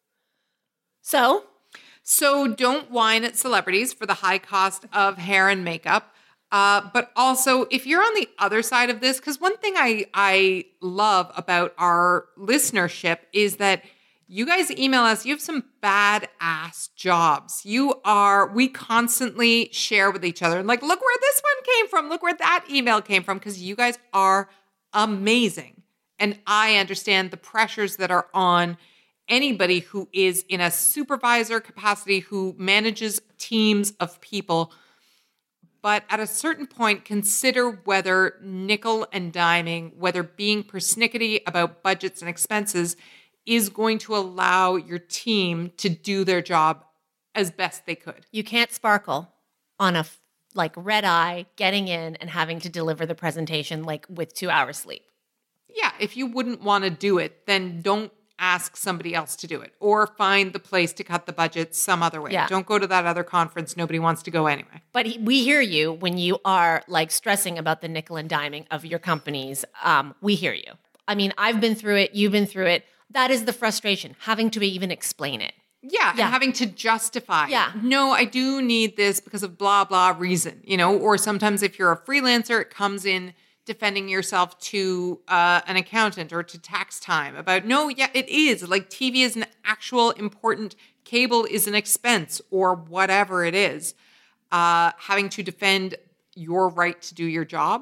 So don't whine at celebrities for the high cost of hair and makeup. But also, if you're on the other side of this, because one thing I love about our listenership is that you guys email us, you have some badass jobs. We constantly share with each other. And like, look where this one came from. Look where that email came from. Because you guys are amazing. And I understand the pressures that are on anybody who is in a supervisor capacity, who manages teams of people. But at a certain point, consider whether nickel and diming, whether being persnickety about budgets and expenses is going to allow your team to do their job as best they could. You can't sparkle on a red eye, getting in and having to deliver the presentation with 2 hours sleep. Yeah, if you wouldn't want to do it, then don't ask somebody else to do it, or find the place to cut the budget some other way. Yeah. Don't go to that other conference. Nobody wants to go anyway. But we hear you when you are stressing about the nickel and diming of your companies. We hear you. I mean, I've been through it. You've been through it. That is the frustration, having to even explain it. Yeah, and having to justify. Yeah. No, I do need this because of blah, blah reason, or sometimes if you're a freelancer, it comes in defending yourself to an accountant or to tax time about, it is. Like TV is an actual important, cable is an expense or whatever it is. Having to defend your right to do your job.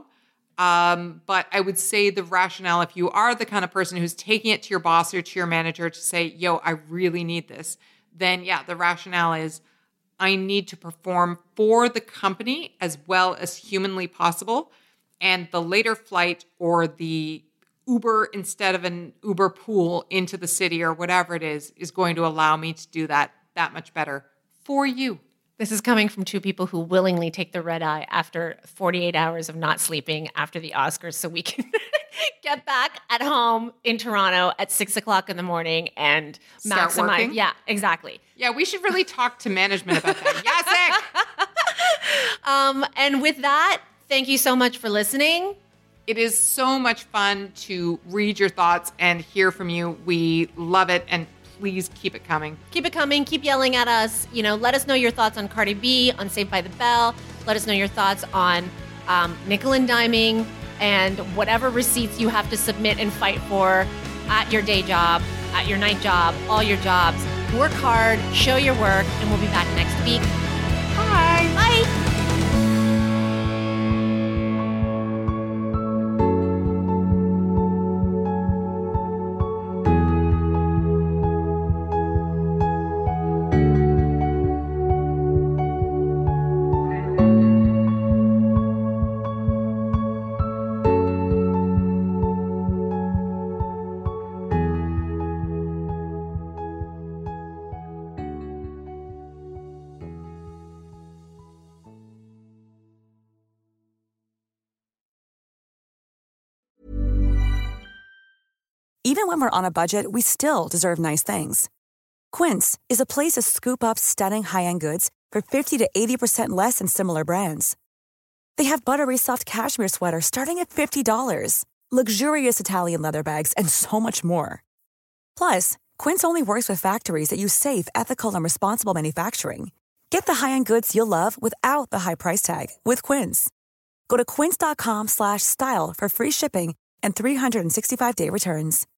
But I would say the rationale, if you are the kind of person who's taking it to your boss or to your manager to say, I really need this, then the rationale is I need to perform for the company as well as humanly possible. And the later flight or the Uber instead of an Uber pool into the city or whatever it is going to allow me to do that much better for you. This is coming from two people who willingly take the red eye after 48 hours of not sleeping after the Oscars so we can get back at home in Toronto at 6 o'clock in the morning and Start maximize. working? Yeah, exactly. Yeah, we should really talk to management about that. Yes, and with that, thank you so much for listening. It is so much fun to read your thoughts and hear from you. We love it, and please keep it coming. Keep it coming. Keep yelling at us. Let us know your thoughts on Cardi B, on Saved by the Bell. Let us know your thoughts on nickel and diming and whatever receipts you have to submit and fight for at your day job, at your night job, all your jobs. Work hard, show your work, and we'll be back next week. Bye. Bye. Even when we're on a budget, we still deserve nice things. Quince is a place to scoop up stunning high-end goods for 50 to 80% less than similar brands. They have buttery soft cashmere sweaters starting at $50, luxurious Italian leather bags, and so much more. Plus, Quince only works with factories that use safe, ethical, and responsible manufacturing. Get the high-end goods you'll love without the high price tag with Quince. Go to quince.com/style for free shipping and 365-day returns.